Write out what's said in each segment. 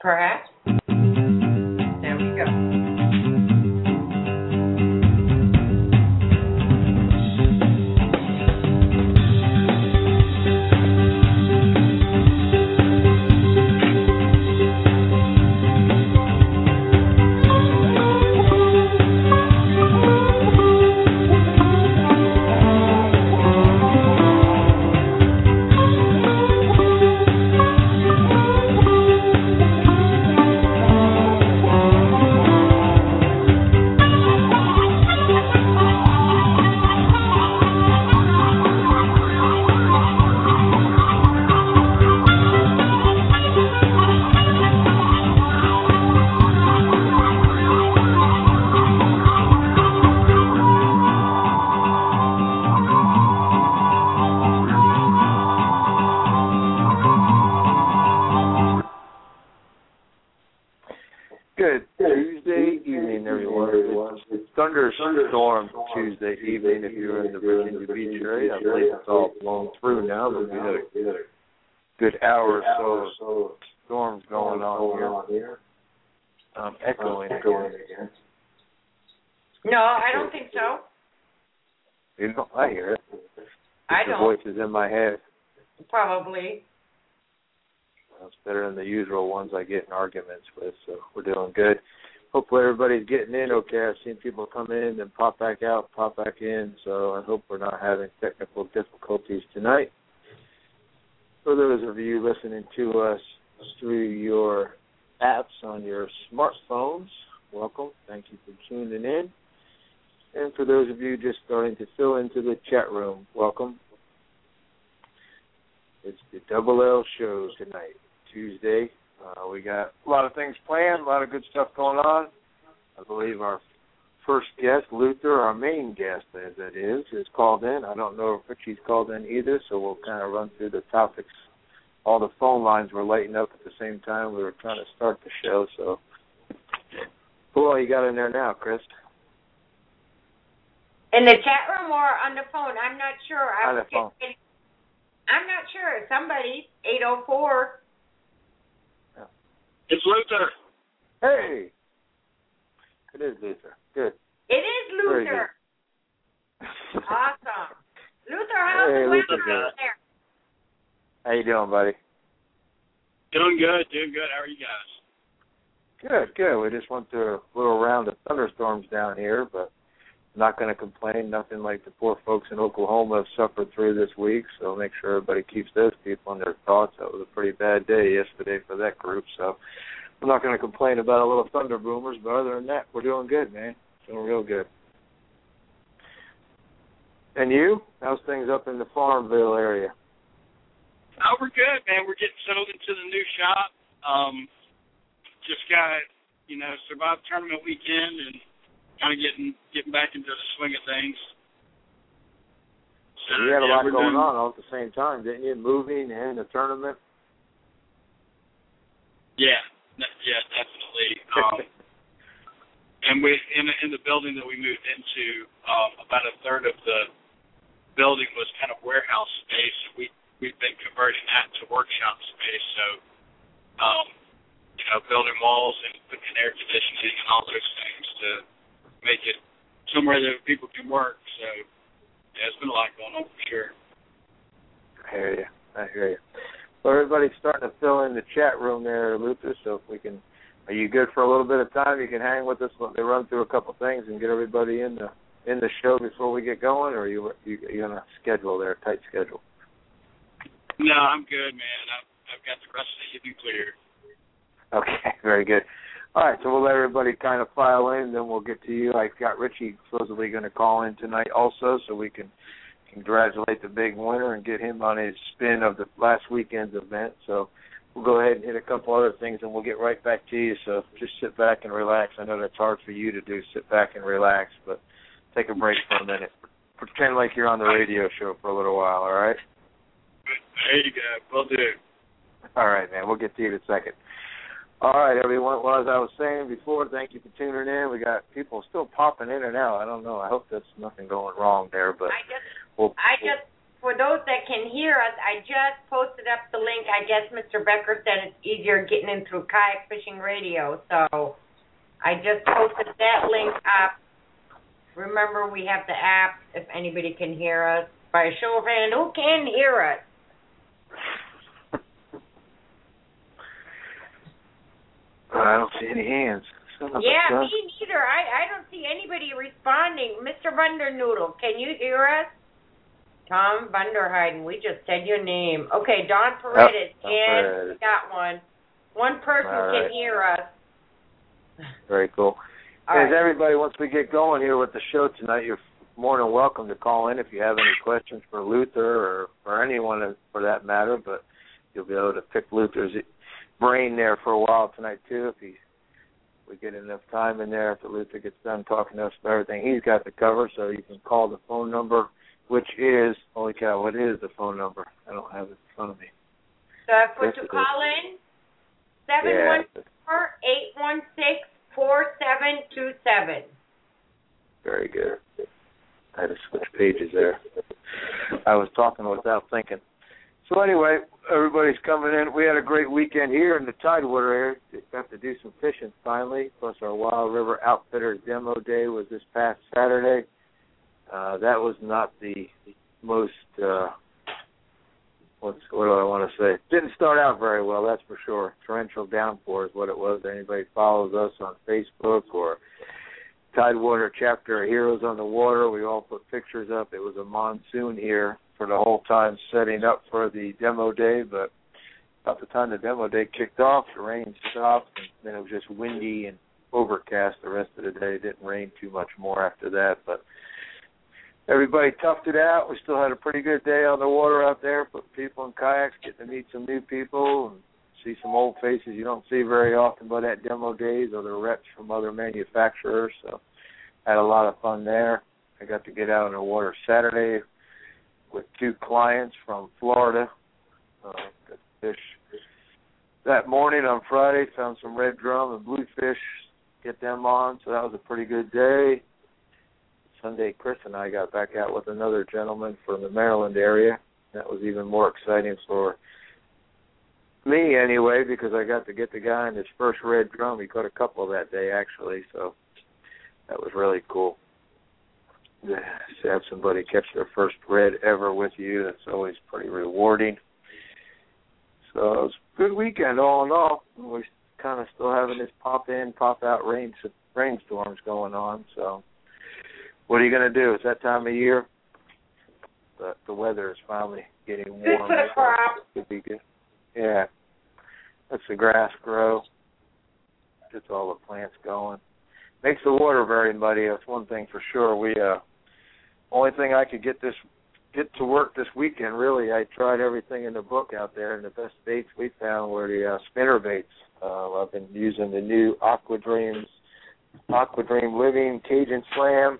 Perhaps. There we go. Good Tuesday evening, everyone. It's thunderstorm Tuesday evening if you're in the Virginia Beach area. I believe it's all blown through now, but we had a good hour or so of storms going on here. Echoing again. No, I don't think so. You know, I hear it. I don't. The voice is in my head. Probably. It's better than the usual ones I get in arguments with, so we're doing good. Hopefully everybody's getting in okay. I've seen people come in and pop back out, pop back in, so I hope we're not having technical difficulties tonight. For those of you listening to us through your apps on your smartphones, welcome. Thank you for tuning in. And for those of you just starting to fill into the chat room, welcome. It's the Double L show tonight. Tuesday. We got a lot of things planned, a lot of good stuff going on. I believe our first guest, Luther, our main guest, as that is called in. I don't know if Richie's called in either, so we'll kind of run through the topics. All the phone lines were lighting up at the same time. We were trying to start the show, so. Who all you got in there now, Chris? In the chat room or on the phone? I'm not sure. On the phone. I'm not sure. Somebody, 804. It's Luther. Hey. It is Luther. Good. It is Luther. Awesome. Luther, how's the weather out there? How you doing, buddy? Doing good. How are you guys? Good. We just went through a little round of thunderstorms down here, but not going to complain. Nothing like the poor folks in Oklahoma have suffered through this week, so make sure everybody keeps those people in their thoughts. That was a pretty bad day yesterday for that group, so I'm not going to complain about a little thunder boomers, but other than that, we're doing good, man. Doing real good. And you? How's things up in the Farmville area? Oh, we're good, man. We're getting settled into the new shop. Just got, survived tournament weekend and kind of getting back into the swing of things. So, you had a lot going on all at the same time, didn't you? Moving and the tournament. Yeah, definitely. And we in the building that we moved into, about a third of the building was kind of warehouse space. We've been converting that to workshop space. So, building walls and putting in air conditioning and all those things to make it somewhere that people can work. So, yeah, it's been a lot going on for sure. I hear you. Well, everybody's starting to fill in the chat room there, Luther, so if we can, are you good for a little bit of time? You can hang with us while they run through a couple things and get everybody in the show before we get going, or are you on a schedule there, a tight schedule? No, I'm good, man. I've got the rest of the evening clear. Okay, very good. All right, so we'll let everybody kind of file in, then we'll get to you. I've got Richie supposedly going to call in tonight also, so we can congratulate the big winner and get him on his spin of the last weekend's event. So we'll go ahead and hit a couple other things, and we'll get right back to you. So just sit back and relax. I know that's hard for you to do, sit back and relax, but take a break for a minute. Pretend like you're on the radio show for a little while, all right? There you go. Will do. All right, man. We'll get to you in a second. All right, everyone. Well, as I was saying before, thank you for tuning in. We got people still popping in and out. I don't know. I hope that's nothing going wrong there, but I just for those that can hear us, I just posted up the link. I guess Mr. Becker said it's easier getting in through Kayak Fishing Radio. So I just posted that link up. Remember, we have the app if anybody can hear us. By a show of hand, who can hear us? I don't see any hands. Yeah, me neither. I don't see anybody responding. Mr. Vandernoodle, can you hear us? Tom Vanderheiden, we just said your name. Okay, Don Paredes. And we got one. One person can hear us. Very cool. As everybody, once we get going here with the show tonight, you're more than welcome to call in if you have any questions for Luther or anyone for that matter, but you'll be able to pick Luther's brain there for a while tonight, too, if we get enough time in there after Luther gets done talking to us about everything he's got to cover. So you can call the phone number, which is, holy cow, what is the phone number? I don't have it in front of me. So if to call in, 714-816-4727. Very good. I had to switch pages there. I was talking without thinking. So anyway, everybody's coming in. We had a great weekend here in the Tidewater area. Got to do some fishing finally. Plus our Wild River Outfitters demo day was this past Saturday. That was not the most, what do I want to say? Didn't start out very well, that's for sure. Torrential downpour is what it was. Anybody follows us on Facebook or Tidewater chapter of Heroes on the Water, we all put pictures up. It was a monsoon here for the whole time setting up for the demo day, but about the time the demo day kicked off, the rain stopped, and then it was just windy and overcast the rest of the day. It didn't rain too much more after that, but everybody toughed it out. We still had a pretty good day on the water out there, put people in kayaks, get to meet some new people, and see some old faces you don't see very often by that demo days, or the reps from other manufacturers. So had a lot of fun there. I got to get out on the water Saturday with two clients from Florida. Got to fish that morning on Friday, found some red drum and bluefish, get them on, so that was a pretty good day. Sunday, Chris and I got back out with another gentleman from the Maryland area. That was even more exciting for me anyway, because I got to get the guy in his first red drum. He caught a couple that day, actually, so that was really cool. To have somebody catch their first red ever with you, that's always pretty rewarding. So it was a good weekend all in all. We're kind of still having this pop-in, pop-out rainstorms going on, so what are you going to do? It's that time of year. But the weather is finally getting warm. Good for the crop. Could be good. Yeah. Lets the grass grow. Gets all the plants going. Makes the water very muddy. That's one thing for sure. We only thing I could get to work this weekend, really, I tried everything in the book out there, and the best baits we found were the spinner baits. I've been using the new Aquadream Living Cajun Slam.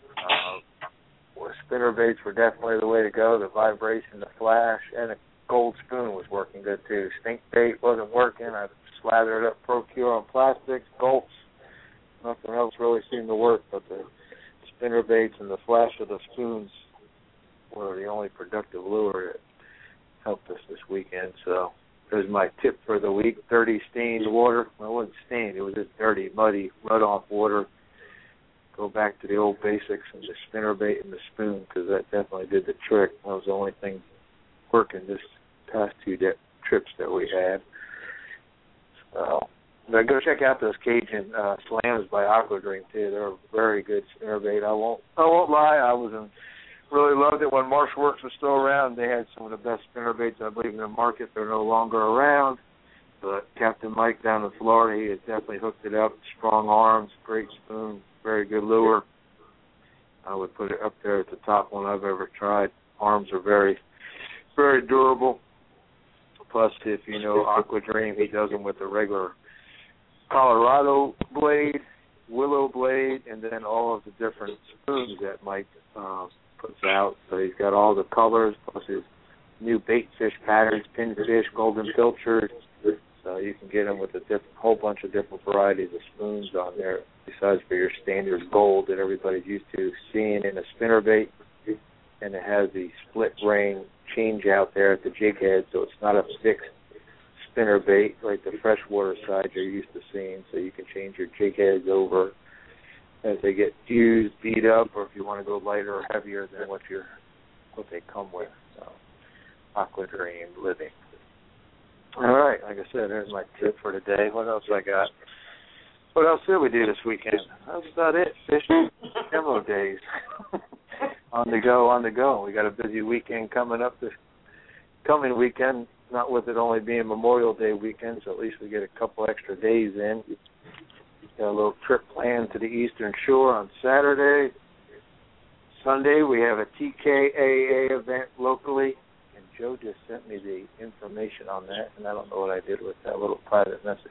Spinner baits were definitely the way to go. The vibration, the flash, and a gold spoon was working good too. Stink bait wasn't working. I slathered up Procure on plastics, gulps. Nothing else really seemed to work, but the spinner baits and the flash of the spoons were the only productive lure that helped us this weekend. So there's my tip for the week: dirty, stained water. Well, it wasn't stained. It was just dirty, muddy, run-off water. Go back to the old basics and the spinner bait and the spoon, because that definitely did the trick. That was the only thing working this past two trips that we had. So, but go check out those Cajun Slams by Aquadream too. They're a very good spinner bait. I won't lie. I really loved it when Marshworks was still around. They had some of the best spinner baits I believe in the market. They're no longer around. But Captain Mike down in Florida, he has definitely hooked it up. Strong arms, great spoon, very good lure. I would put it up there at the top one I've ever tried. Arms are very, very durable. Plus, if you know Aquadream, he does them with a regular Colorado blade, willow blade, and then all of the different spoons that Mike puts out. So he's got all the colors, plus his new bait fish patterns, pinfish, golden pilchard. So you can get them with a whole bunch of different varieties of spoons on there, besides for your standard gold that everybody's used to seeing in a spinnerbait. and it has the split ring change out there at the jig head, so it's not a fixed spinner bait like the freshwater side you're used to seeing, so you can change your jig heads over as they get used, beat up, or if you want to go lighter or heavier than what they come with. So, Aqua Dream Living. All right, like I said, there's my tip for today. What else I got? What else did we do this weekend? That's about it. Fishing, demo days. On the go. We got a busy weekend coming up this coming weekend, not with it only being Memorial Day weekend, so at least we get a couple extra days in. Got a little trip planned to the Eastern Shore on Saturday. Sunday we have a TKAA event locally, and Joe just sent me the information on that, and I don't know what I did with that little private message.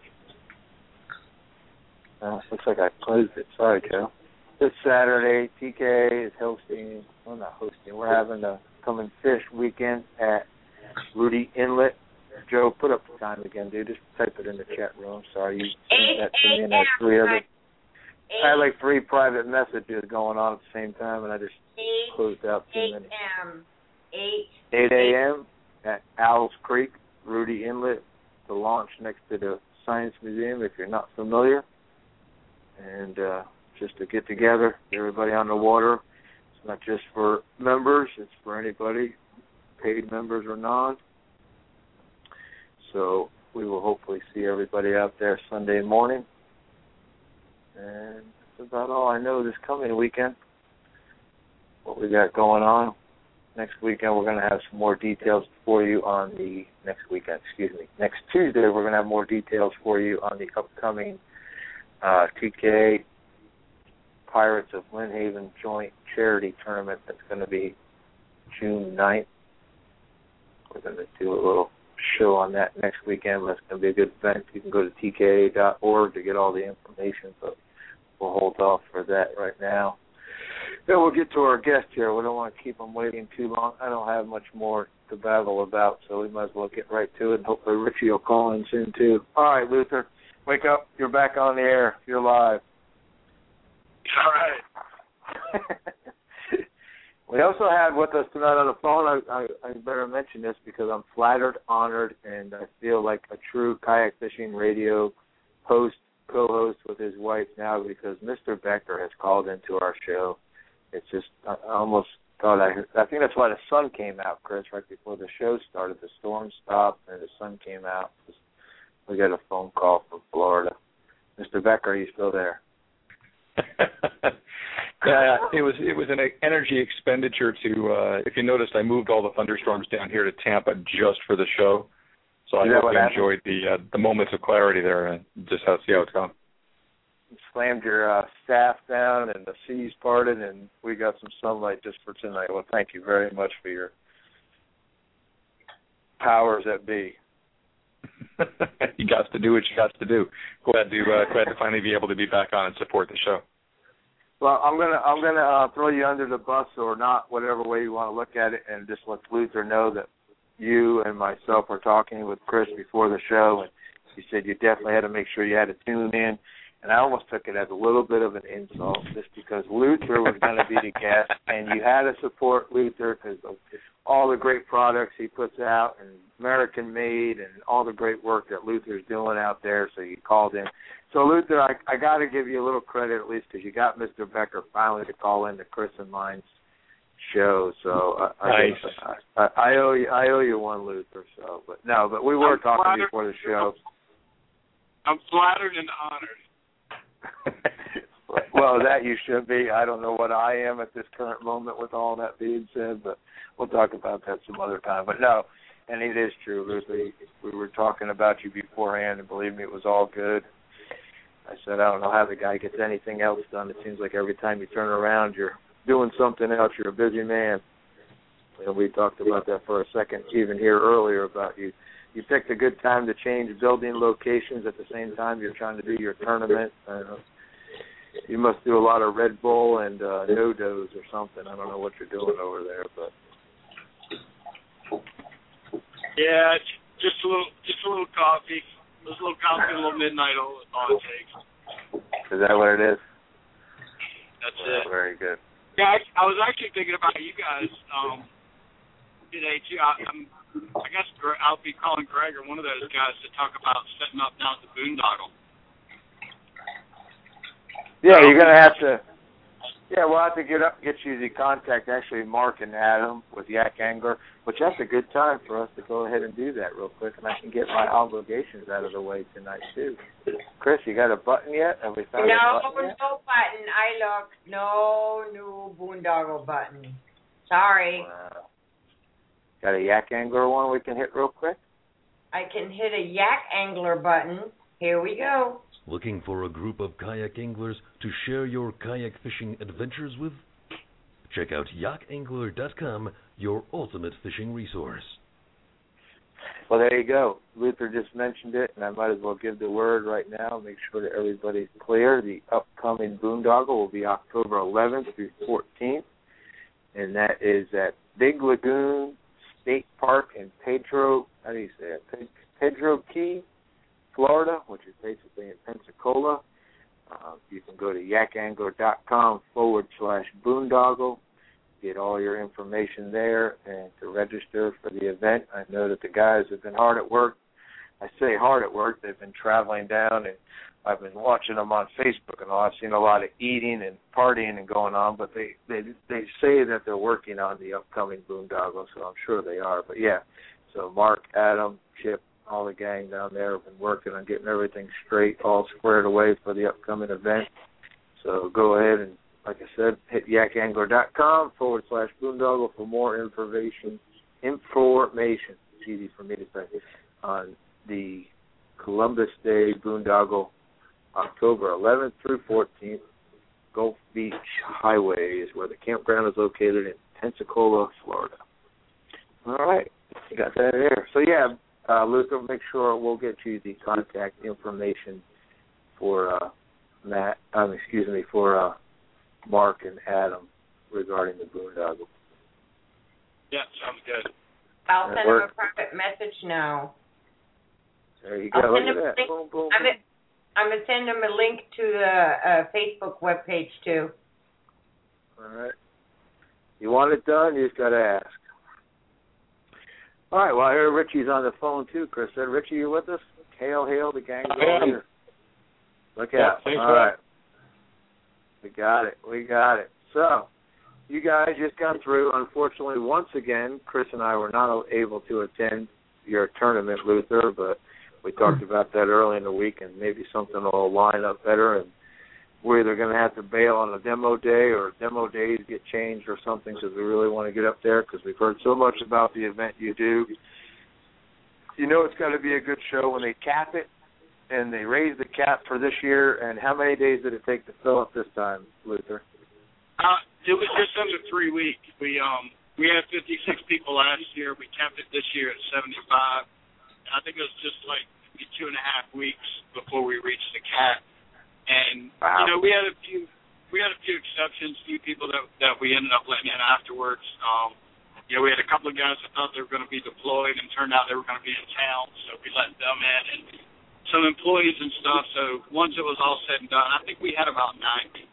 Looks like I closed it. Sorry, Joe. This Saturday, TK is hosting, well, not hosting, we're having a come and fish weekend at Rudy Inlet. Joe, put up the time again, dude. Just type it in the chat room. Sorry, you sent that to me, and I had like 3 private messages going on at the same time, and I just closed out 2 minutes. 8 a.m. at Owls Creek, Rudy Inlet, the launch next to the Science Museum, if you're not familiar. And just to get together, everybody on the water. It's not just for members, it's for anybody, paid members or non. So we will hopefully see everybody out there Sunday morning. And that's about all I know this coming weekend, what we got going on. Next weekend we're going to have some more details for you on the next Tuesday we're going to have more details for you on the upcoming TK Pirates of Lynn Haven joint charity tournament that's going to be June 9th. We're going to do a little show on that next weekend. That's going to be a good event. You can go to TKA.org to get all the information, but we'll hold off for that right now. Then we'll get to our guest here. We don't want to keep them waiting too long. I don't have much more to babble about, so we might as well get right to it. And hopefully Richie will call in soon, too. All right, Luther. Wake up. You're back on the air. You're live. All right. We also had with us tonight on the phone, I better mention this because I'm flattered, honored, and I feel like a true kayak fishing radio host, co-host with his wife now because Mr. Becker has called into our show. It's just, I almost thought I think that's why the sun came out, Chris, right before the show started. The storm stopped and the sun came out. We got a phone call from Florida. Mr. Becker, are you still there? Yeah, it was an energy expenditure to. If you noticed, I moved all the thunderstorms down here to Tampa just for the show, so I hope you enjoyed the moments of clarity there and just see how it's gone. You slammed your staff down and the seas parted, and we got some sunlight just for tonight. Well, thank you very much for your powers that be. You got to do what you got to do. Glad to finally be able to be back on and support the show. Well, I'm gonna throw you under the bus or not, whatever way you want to look at it, and just let Luther know that you and myself were talking with Chris before the show, and he said you definitely had to make sure you had to tune in. And I almost took it as a little bit of an insult just because Luther was going to be the guest, and you had to support Luther because of all the great products he puts out and American-made and all the great work that Luther's doing out there, so you called in. So, Luther, I got to give you a little credit at least because you got Mr. Becker finally to call in to Chris and mine's show. So I owe you one, Luther. So, but we were talking before the show. I'm flattered and honored. Well, that you should be. I don't know what I am at this current moment with all that being said, but we'll talk about that some other time. But no, and it is true, Luther. We were talking about you beforehand, and believe me, it was all good. I said, I don't know how the guy gets anything else done. It seems like every time you turn around, you're doing something else. You're a busy man. And we talked about that for a second, even here earlier, about you. You picked a good time to change building locations at the same time you're trying to do your tournament. You must do a lot of Red Bull and no-dos or something. I don't know what you're doing over there, but yeah, just a little coffee. Just a little coffee, a little midnight oil is all it takes. Is that what it is? That's it. Very good. Yeah, I was actually thinking about you guys today too. I guess I'll be calling Greg or one of those guys to talk about setting up down at the Boondoggle. Yeah, you're gonna have to. Yeah, we'll have to get you the contact. Actually, Mark and Adam with Yak Angler, which that's a good time for us to go ahead and do that real quick, and I can get my obligations out of the way tonight too. Chris, you got a button yet? Have we found a button yet? No button. I looked. No new Boondoggle button. Sorry. Wow. Got a Yak Angler one we can hit real quick? I can hit a Yak Angler button. Here we go. Looking for a group of kayak anglers to share your kayak fishing adventures with? Check out yakangler.com, your ultimate fishing resource. Well, there you go. Luther just mentioned it, and I might as well give the word right now. Make sure that everybody's clear. The upcoming Boondoggle will be October 11th through 14th, and that is at Big Lagoon State Park in Pedro Key, Florida, which is basically in Pensacola. You can go to yakangler.com/boondoggle, get all your information there, and to register for the event. I know that the guys have been hard at work. I say hard at work. They've been traveling down, and I've been watching them on Facebook and all. I've seen a lot of eating and partying and going on, but they say that they're working on the upcoming Boondoggle, so I'm sure they are. But, yeah, so Mark, Adam, Chip, all the gang down there have been working on getting everything straight, all squared away for the upcoming event. So go ahead and, like I said, hit yakangler.com/boondoggle for more information. It's easy for me to say, on the Columbus Day Boondoggle, October 11th through 14th. Gulf Beach Highway is where the campground is located in Pensacola, Florida. All right, you got that there. So, yeah, Luther, make sure we'll get you the contact information for Mark and Adam regarding the Boondoggle. Yeah, sounds good. I'll send him a private message now. There you go. Look at that. Boom, boom, boom. I'm going to send him a link to the Facebook webpage, too. All right. You want it done, you just got to ask. All right, well, I hear Richie's on the phone, too, Chris said. Richie, you with us? Hail, the gang's over here. Look out. Thanks, all right. We got it. So, you guys just got through. Unfortunately, once again, Chris and I were not able to attend your tournament, Luther, but we talked about that early in the week, and maybe something will line up better, and we're either going to have to bail on a demo day or demo days get changed or something because we really want to get up there because we've heard so much about the event you do. You know it's got to be a good show when they cap it, and they raise the cap for this year. And how many days did it take to fill up this time, Luther? It was just under 3 weeks. We had 56 people last year. We capped it this year at 75. And I think it was just like 2.5 weeks before we reached the cap. And wow. You know, we had a few exceptions, few people that we ended up letting in afterwards. You know, we had a couple of guys that thought they were going to be deployed and turned out they were going to be in town, so we let them in, and some employees and stuff. So once it was all said and done, I think we had about 90.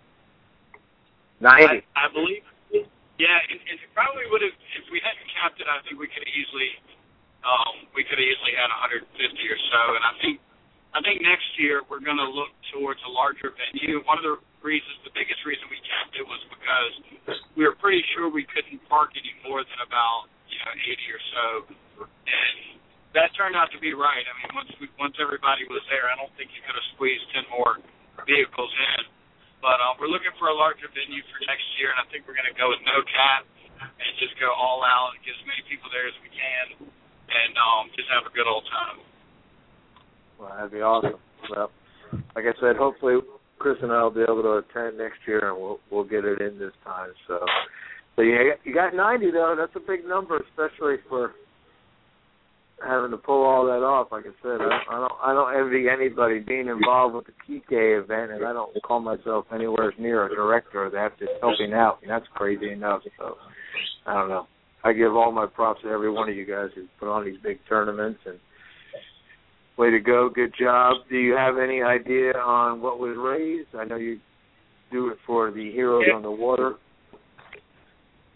90? I believe. Yeah, and it probably would have, if we hadn't capped it, I think we could have easily had 150 or so. And I think next year we're going to look towards a larger venue. One of the reasons, the biggest reason we capped it was because we were pretty sure we couldn't park any more than about 80 or so, and that turned out to be right. I mean, once everybody was there, I don't think you could have squeezed 10 more vehicles in. But we're looking for a larger venue for next year, and I think we're going to go with no cap and just go all out and get as many people there as we can, and just have a good old time. Well, that'd be awesome. Well, like I said, hopefully Chris and I will be able to attend next year, and we'll get it in this time. So you got 90 though. That's a big number, especially for having to pull all that off. Like I said, I don't envy anybody being involved with the Kike event, and I don't call myself anywhere near a director. That's just helping out, and that's crazy enough. So I don't know. I give all my props to every one of you guys who put on these big tournaments, and way to go. Good job. Do you have any idea on what was raised? I know you do it for the Heroes on the Water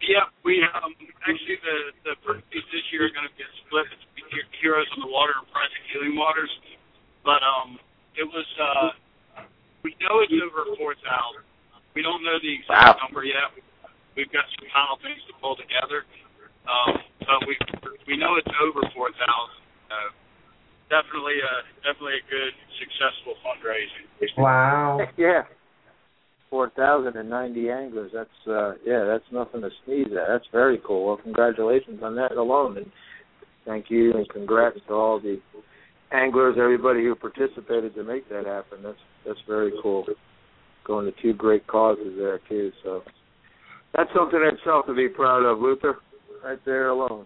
Yeah, we actually the trophies this year are going to get split between Heroes on the Water and Project Healing Waters, but it was we know it's over 4,000. We don't know the exact number yet. We've got some final things to pull together, but we know it's over 4,000. Definitely a good successful fundraising. Wow. Yeah. 4,090 anglers. That's nothing to sneeze at. That's very cool. Well, congratulations on that alone, and thank you and congrats to all the anglers, everybody who participated to make that happen. That's very cool. Going to two great causes there too. So that's something in itself to be proud of, Luther. Right there alone.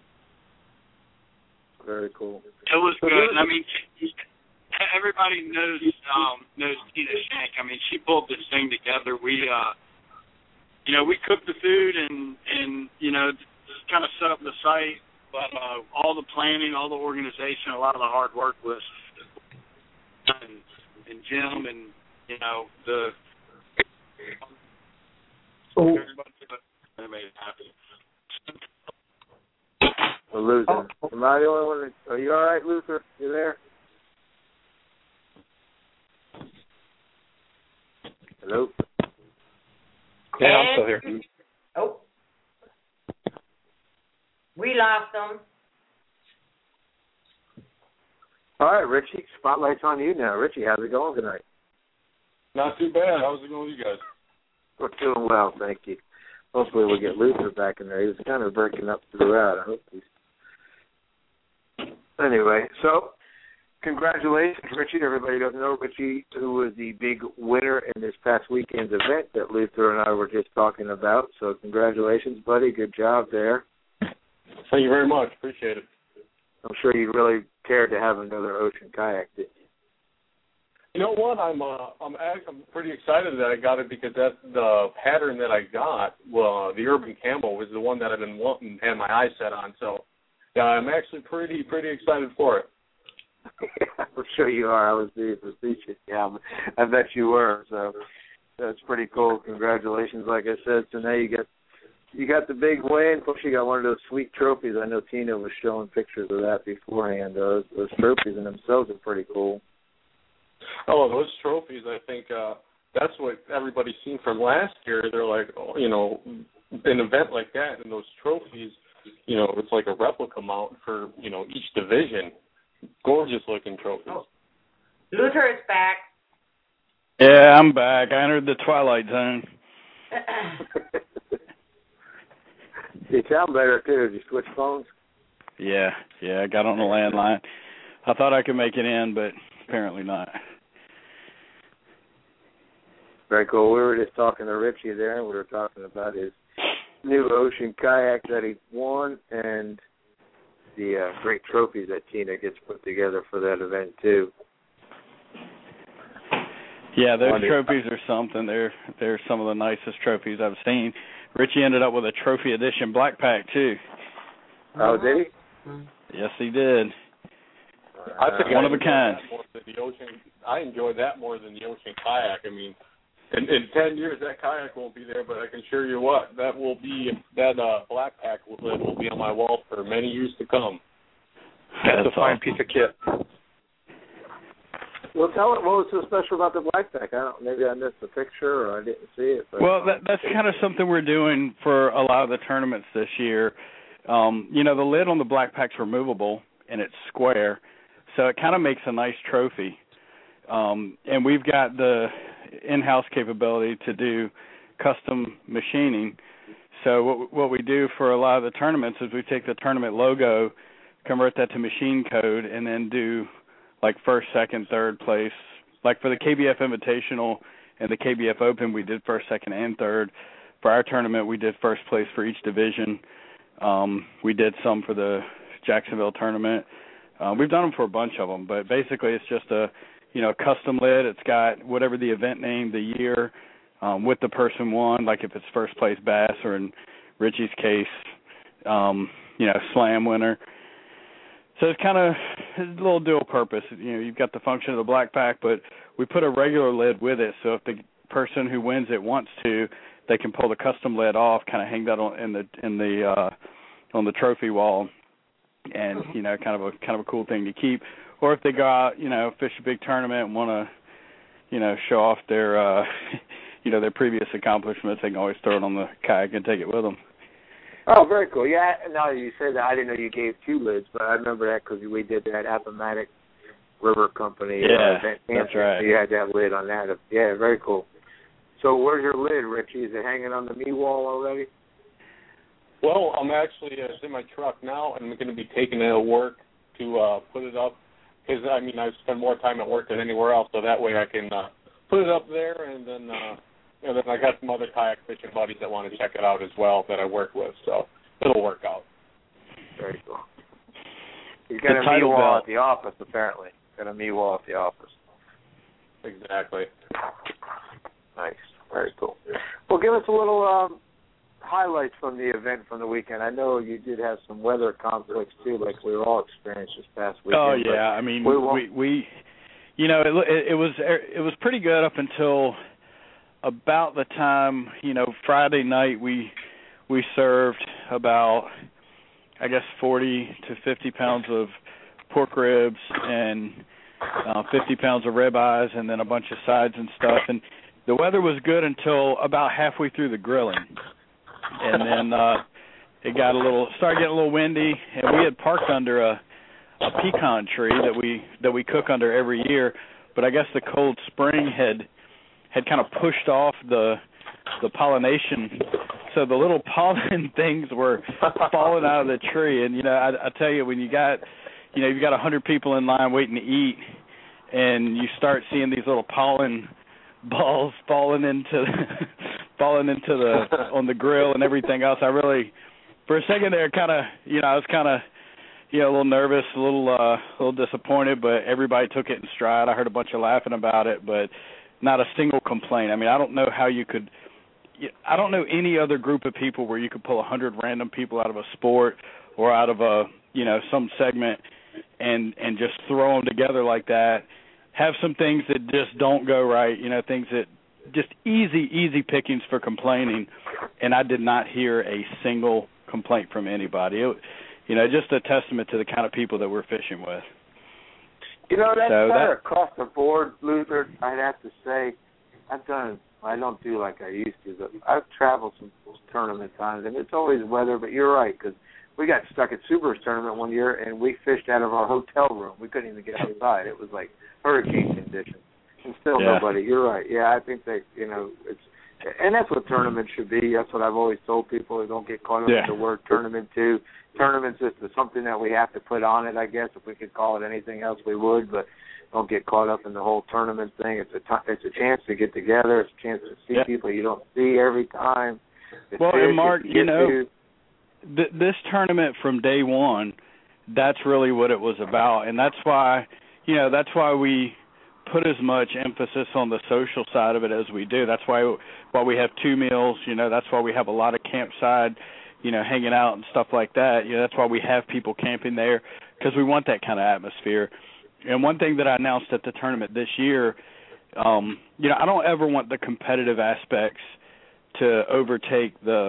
Very cool. It was good. I mean, everybody knows Tina Shank. I mean, she pulled this thing together. We cooked the food and just kind of set up the site, but all the planning, all the organization, a lot of the hard work was and Jim and the. Everybody made it happen. Luther. Am I the only one? Are you all right, Luther? You there? Hello? Yeah, I'm still here. Oh. We lost them. All right, Richie. Spotlight's on you now. Richie, how's it going tonight? Not too bad. How's it going with you guys? We're doing well, thank you. Hopefully we'll get Luther back in there. He was kind of breaking up throughout. I hope he's... Anyway, so congratulations, Richie. Everybody doesn't know Richie, who was the big winner in this past weekend's event that Luther and I were just talking about. So congratulations, buddy. Good job there. Thank you very much. Appreciate it. I'm sure you really cared to have another ocean kayak, didn't you? You know what? I'm pretty excited that I got it because that's the pattern that I got. Well, the Urban Camel was the one that I've been wanting and had my eyes set on. So, yeah, I'm actually pretty excited for it. I'm sure you are. I was being facetious. Yeah, I bet you were. So that's pretty cool. Congratulations, like I said. So now you got the big win. Plus, you got one of those sweet trophies. I know Tina was showing pictures of that beforehand. Those trophies in themselves are pretty cool. Oh, those trophies, I think that's what everybody's seen from last year. They're like, an event like that and those trophies, it's like a replica mount for, each division. Gorgeous-looking trophies. Oh. Luther is back. Yeah, I'm back. I entered the Twilight Zone. You sound better, too. Did you switch phones? Yeah, I got on the landline. I thought I could make it in, but apparently not. Very cool. We were just talking to Richie there, and we were talking about his new ocean kayak that he won and the great trophies that Tina gets put together for that event, too. Yeah, those trophies are something. They're some of the nicest trophies I've seen. Richie ended up with a trophy edition black pack, too. Oh, did he? Yes, he did. I think one of a kind. I enjoyed that more than the ocean kayak. I mean, in 10 years that kayak won't be there, but I can assure you what, that black pack will be on my wall for many years to come. That's a fine piece of kit. Well, tell it. What was so special about the black pack? Maybe I missed the picture or I didn't see it. But well, that's kind of something we're doing for a lot of the tournaments this year. The lid on the black pack's removable and it's square, so it kind of makes a nice trophy. And we've got the in-house capability to do custom machining. So what we do for a lot of the tournaments is we take the tournament logo, convert that to machine code, and then do like first, second, third place. Like for the KBF Invitational and the KBF Open, we did first, second, and third. For our tournament, we did first place for each division. We did some for the Jacksonville tournament. We've done them for a bunch of them, but basically it's just a custom lid. It's got whatever the event name, the year, what the person won, like if it's first place bass or in Richie's case, slam winner. So it's kind of a little dual purpose. You've got the function of the black pack, but we put a regular lid with it. So if the person who wins it wants to, they can pull the custom lid off, kind of hang that on the trophy wall, and kind of a cool thing to keep. Or if they go out, fish a big tournament and want to, show off their their previous accomplishments, they can always throw it on the kayak and take it with them. Oh, very cool. Yeah, now that you said that, I didn't know you gave 2 lids, but I remember that because we did that Appomattox River Company event. That's right. So you had that lid on that. Yeah, very cool. So where's your lid, Richie? Is it hanging on the me wall already? Well, I'm actually it's in my truck now, and I'm going to be taking it to work to put it up. Because, I spend more time at work than anywhere else, so that way I can put it up there, and then then I got some other kayak fishing buddies that want to check it out as well that I work with, so it'll work out. Very cool. He's got a me wall at the office, apparently. Got a me wall at the office. Exactly. Nice. Very cool. Well, give us a little highlights from the event from the weekend. I know you did have some weather conflicts, too, like we were all experienced this past weekend. Oh, yeah. We it was pretty good up until about the time, Friday night we served about, 40 to 50 pounds of pork ribs and 50 pounds of ribeyes and then a bunch of sides and stuff. And the weather was good until about halfway through the grilling. And then it started getting a little windy, and we had parked under a pecan tree that we cook under every year. But I guess the cold spring had kind of pushed off the pollination, so the little pollen things were falling out of the tree. And I tell you, when you got you've got 100 people in line waiting to eat, and you start seeing these little pollen balls falling into the on the grill and everything else, I really, for a second there, kind of I was kind of a little nervous, a little disappointed, but everybody took it in stride. I heard a bunch of laughing about it, but not a single complaint. I don't know how you could. I don't know any other group of people where you could pull 100 random people out of a sport or out of a some segment and just throw them together like that. Have some things that just don't go right, things that just easy pickings for complaining, and I did not hear a single complaint from anybody. Just a testament to the kind of people that we're fishing with. That's across the board, Luther. I'd have to say, I don't do like I used to, but I've traveled some tournament times, and it's always weather, but you're right, because we got stuck at Subaru's tournament one year, and we fished out of our hotel room. We couldn't even get outside. It was like hurricane conditions, and still nobody. You're right. Yeah, I think that, it's, and that's what tournaments should be. That's what I've always told people. Don't get caught up in the word tournament, too. Tournaments is something that we have to put on it, I guess. If we could call it anything else, we would, but don't get caught up in the whole tournament thing. It's a chance to get together. It's a chance to see people you don't see every time. And Mark, this tournament from day one, that's really what it was about, and that's why we put as much emphasis on the social side of it as we do. That's why we have 2 meals. That's why we have a lot of campside, hanging out and stuff like that. That's why we have people camping there, because we want that kind of atmosphere. And one thing that I announced at the tournament this year, I don't ever want the competitive aspects to overtake the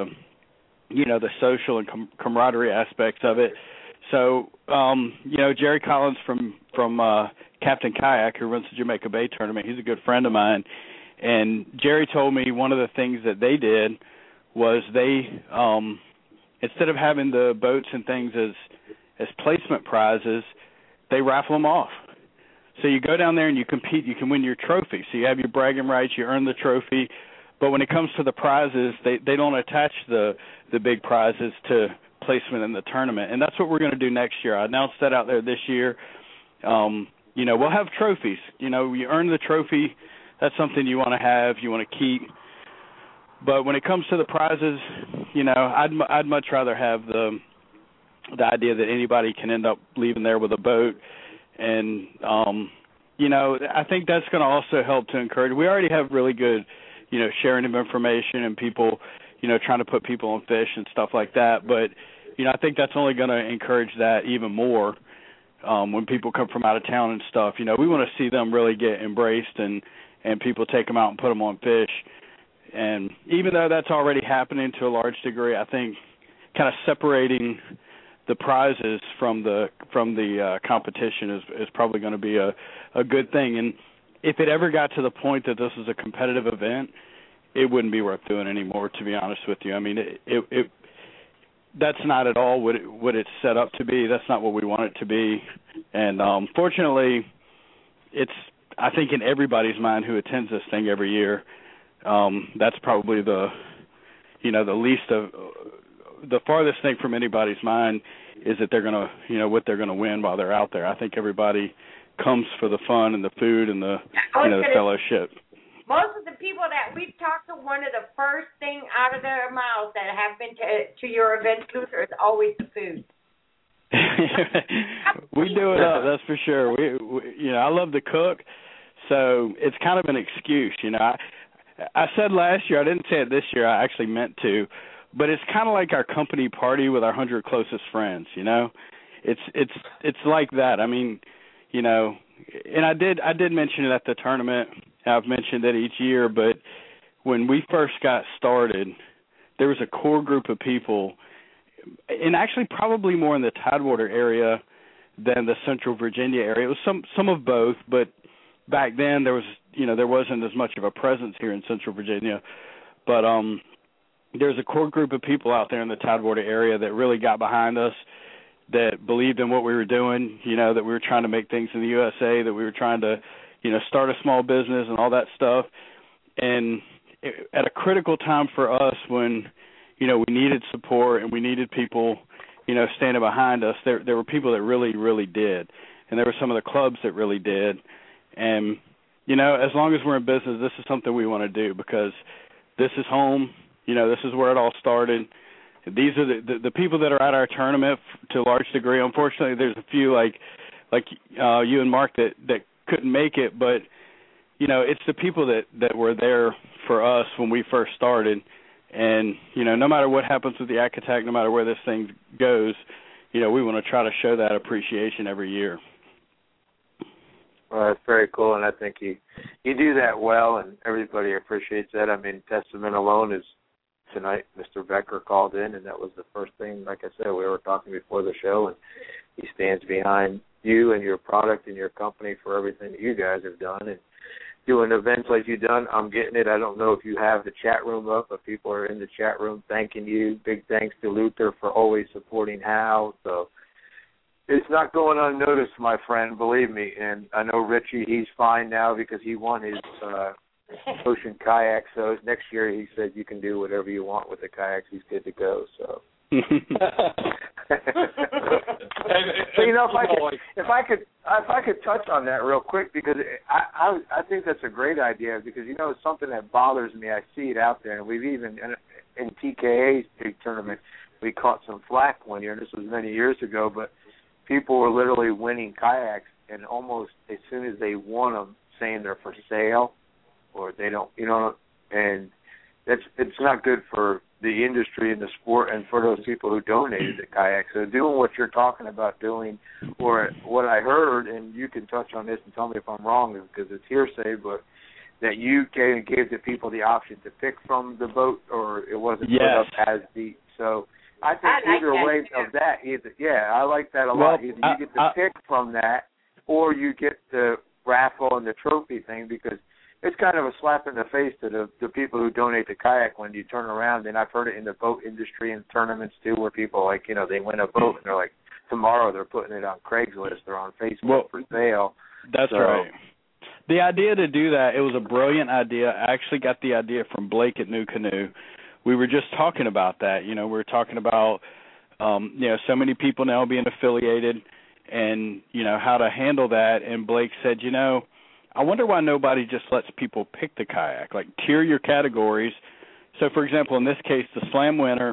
social and camaraderie aspects of it. So, Jerry Collins from Captain Kayak, who runs the Jamaica Bay tournament, he's a good friend of mine. And Jerry told me one of the things that they did was they, instead of having the boats and things as placement prizes, they raffle them off. So you go down there and you compete. You can win your trophy. So you have your bragging rights. You earn the trophy. But when it comes to the prizes, they don't attach the big prizes to placement in the tournament. And that's what we're going to do next year. I announced that out there this year. We'll have trophies. You earn the trophy. That's something you want to have, you want to keep. But when it comes to the prizes, I'd much rather have the idea that anybody can end up leaving there with a boat. And, I think that's going to also help to encourage. We already have really good, sharing of information and people, trying to put people on fish and stuff like that. But, I think that's only going to encourage that even more when people come from out of town and stuff. We want to see them really get embraced and people take them out and put them on fish. And even though that's already happening to a large degree, I think kind of separating the prizes from the competition is probably going to be a good thing. And if it ever got to the point that this is a competitive event, it wouldn't be worth doing anymore, to be honest with you. I mean, it that's not at all what it's set up to be. That's not what we want it to be. And fortunately, it's, I think, in everybody's mind who attends this thing every year, that's probably the least of the farthest thing from anybody's mind is that they're going to, what they're going to win while they're out there. I think everybody comes for the fun and the food and the the fellowship. Most of the people that we've talked to, one of the first thing out of their mouths that have been to your event, Luther, is always the food. We do it up, that's for sure. We I love to cook, so it's kind of an excuse. I said last year, I didn't say it this year, I actually meant to, but it's kind of like our company party with our 100 closest friends. It's like that. I mean, and I did mention it at the tournament. I've mentioned it each year, but when we first got started, there was a core group of people, and actually probably more in the Tidewater area than the Central Virginia area. It was some of both, but back then there was there wasn't as much of a presence here in Central Virginia. But there's a core group of people out there in the Tidewater area that really got behind us, that believed in what we were doing, that we were trying to make things in the USA, that we were trying to start a small business and all that stuff. And at a critical time for us when, we needed support and we needed people, standing behind us, there were people that really, really did. And there were some of the clubs that really did. And, as long as we're in business, this is something we want to do because this is home. This is where it all started. These are the people that are at our tournament to a large degree. Unfortunately, there's a few like you and Mark that couldn't make it, but it's the people that were there for us when we first started. And no matter what happens with the ACATAC, no matter where this thing goes, we want to try to show that appreciation every year. Well, that's very cool, and I think you do that well, and everybody appreciates that. I mean, testament alone is tonight. Mr. Becker called in, and that was the first thing. Like I said, we were talking before the show, and he stands behind you and your product and your company for everything that you guys have done. And doing events like you've done, I'm getting it. I don't know if you have the chat room up, but people are in the chat room thanking you. Big thanks to Luther for always supporting Hal. So it's not going unnoticed, my friend, believe me. And I know Richie, he's fine now because he won his ocean kayak. So next year he said you can do whatever you want with the kayaks. He's good to go. So. So, if I could touch on that real quick, because I think that's a great idea, because it's something that bothers me. I see it out there, and we've even in TKA's big tournament we caught some flack one year, and this was many years ago, but people were literally winning kayaks, and almost as soon as they won them, saying they're for sale or they don't, and it's not good for the industry and the sport and for those people who donated the kayak. So doing what you're talking about doing, or what I heard, and you can touch on this and tell me if I'm wrong because it's hearsay, but that you gave the people the option to pick from the boat, or it wasn't put up as deep. So I think either way of that, I like that a lot. Either you get to pick from that, or you get the raffle and the trophy thing, because it's kind of a slap in the face to the people who donate the kayak when you turn around. And I've heard it in the boat industry and tournaments too, where people they win a boat and they're like, tomorrow they're putting it on Craigslist or on Facebook for sale. That's right. The idea to do that, it was a brilliant idea. I actually got the idea from Blake at New Canoe. We were just talking about that. We were talking about, so many people now being affiliated and, how to handle that. And Blake said, I wonder why nobody just lets people pick the kayak, like tier your categories. So, for example, in this case, the slam winner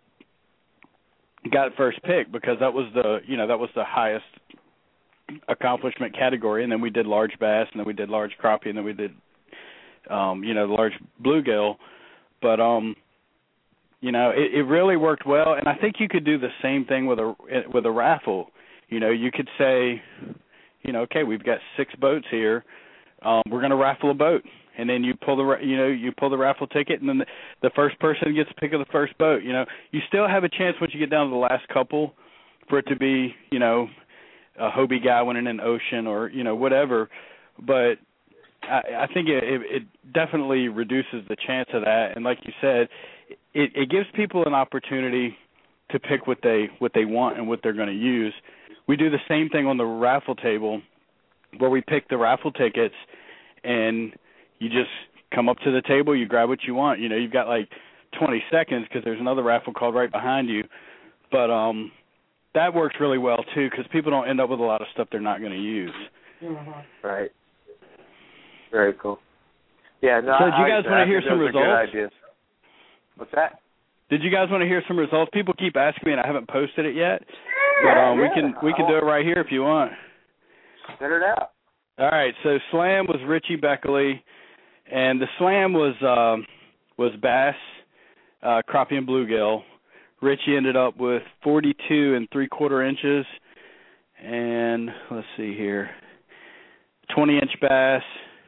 got first pick because that was the highest accomplishment category, and then we did large bass, and then we did large crappie, and then we did, large bluegill. But, it really worked well, and I think you could do the same thing with a raffle. You could say, okay, we've got 6 boats here. we're going to raffle a boat. And then you pull the raffle ticket, and then the first person gets to pick up the first boat. You still have a chance once you get down to the last couple for it to be, a Hobie guy winning an Ocean or, whatever. But I think it definitely reduces the chance of that. And like you said, it gives people an opportunity to pick what they want and what they're going to use. We do the same thing on the raffle table where we pick the raffle tickets, and you just come up to the table, you grab what you want. You've got like 20 seconds because there's another raffle called right behind you. But that works really well, too, because people don't end up with a lot of stuff they're not going to use. Mm-hmm. Right. Very cool. Yeah. No, so did you guys want to hear some results? Good ideas. What's that? Did you guys want to hear some results? People keep asking me, and I haven't posted it yet. But we can do it right here if you want. Set it out. All right. So Slam was Richie Beckley. And the Slam was bass, crappie, and bluegill. Richie ended up with 42 3/4 inches, and let's see here, 20-inch bass,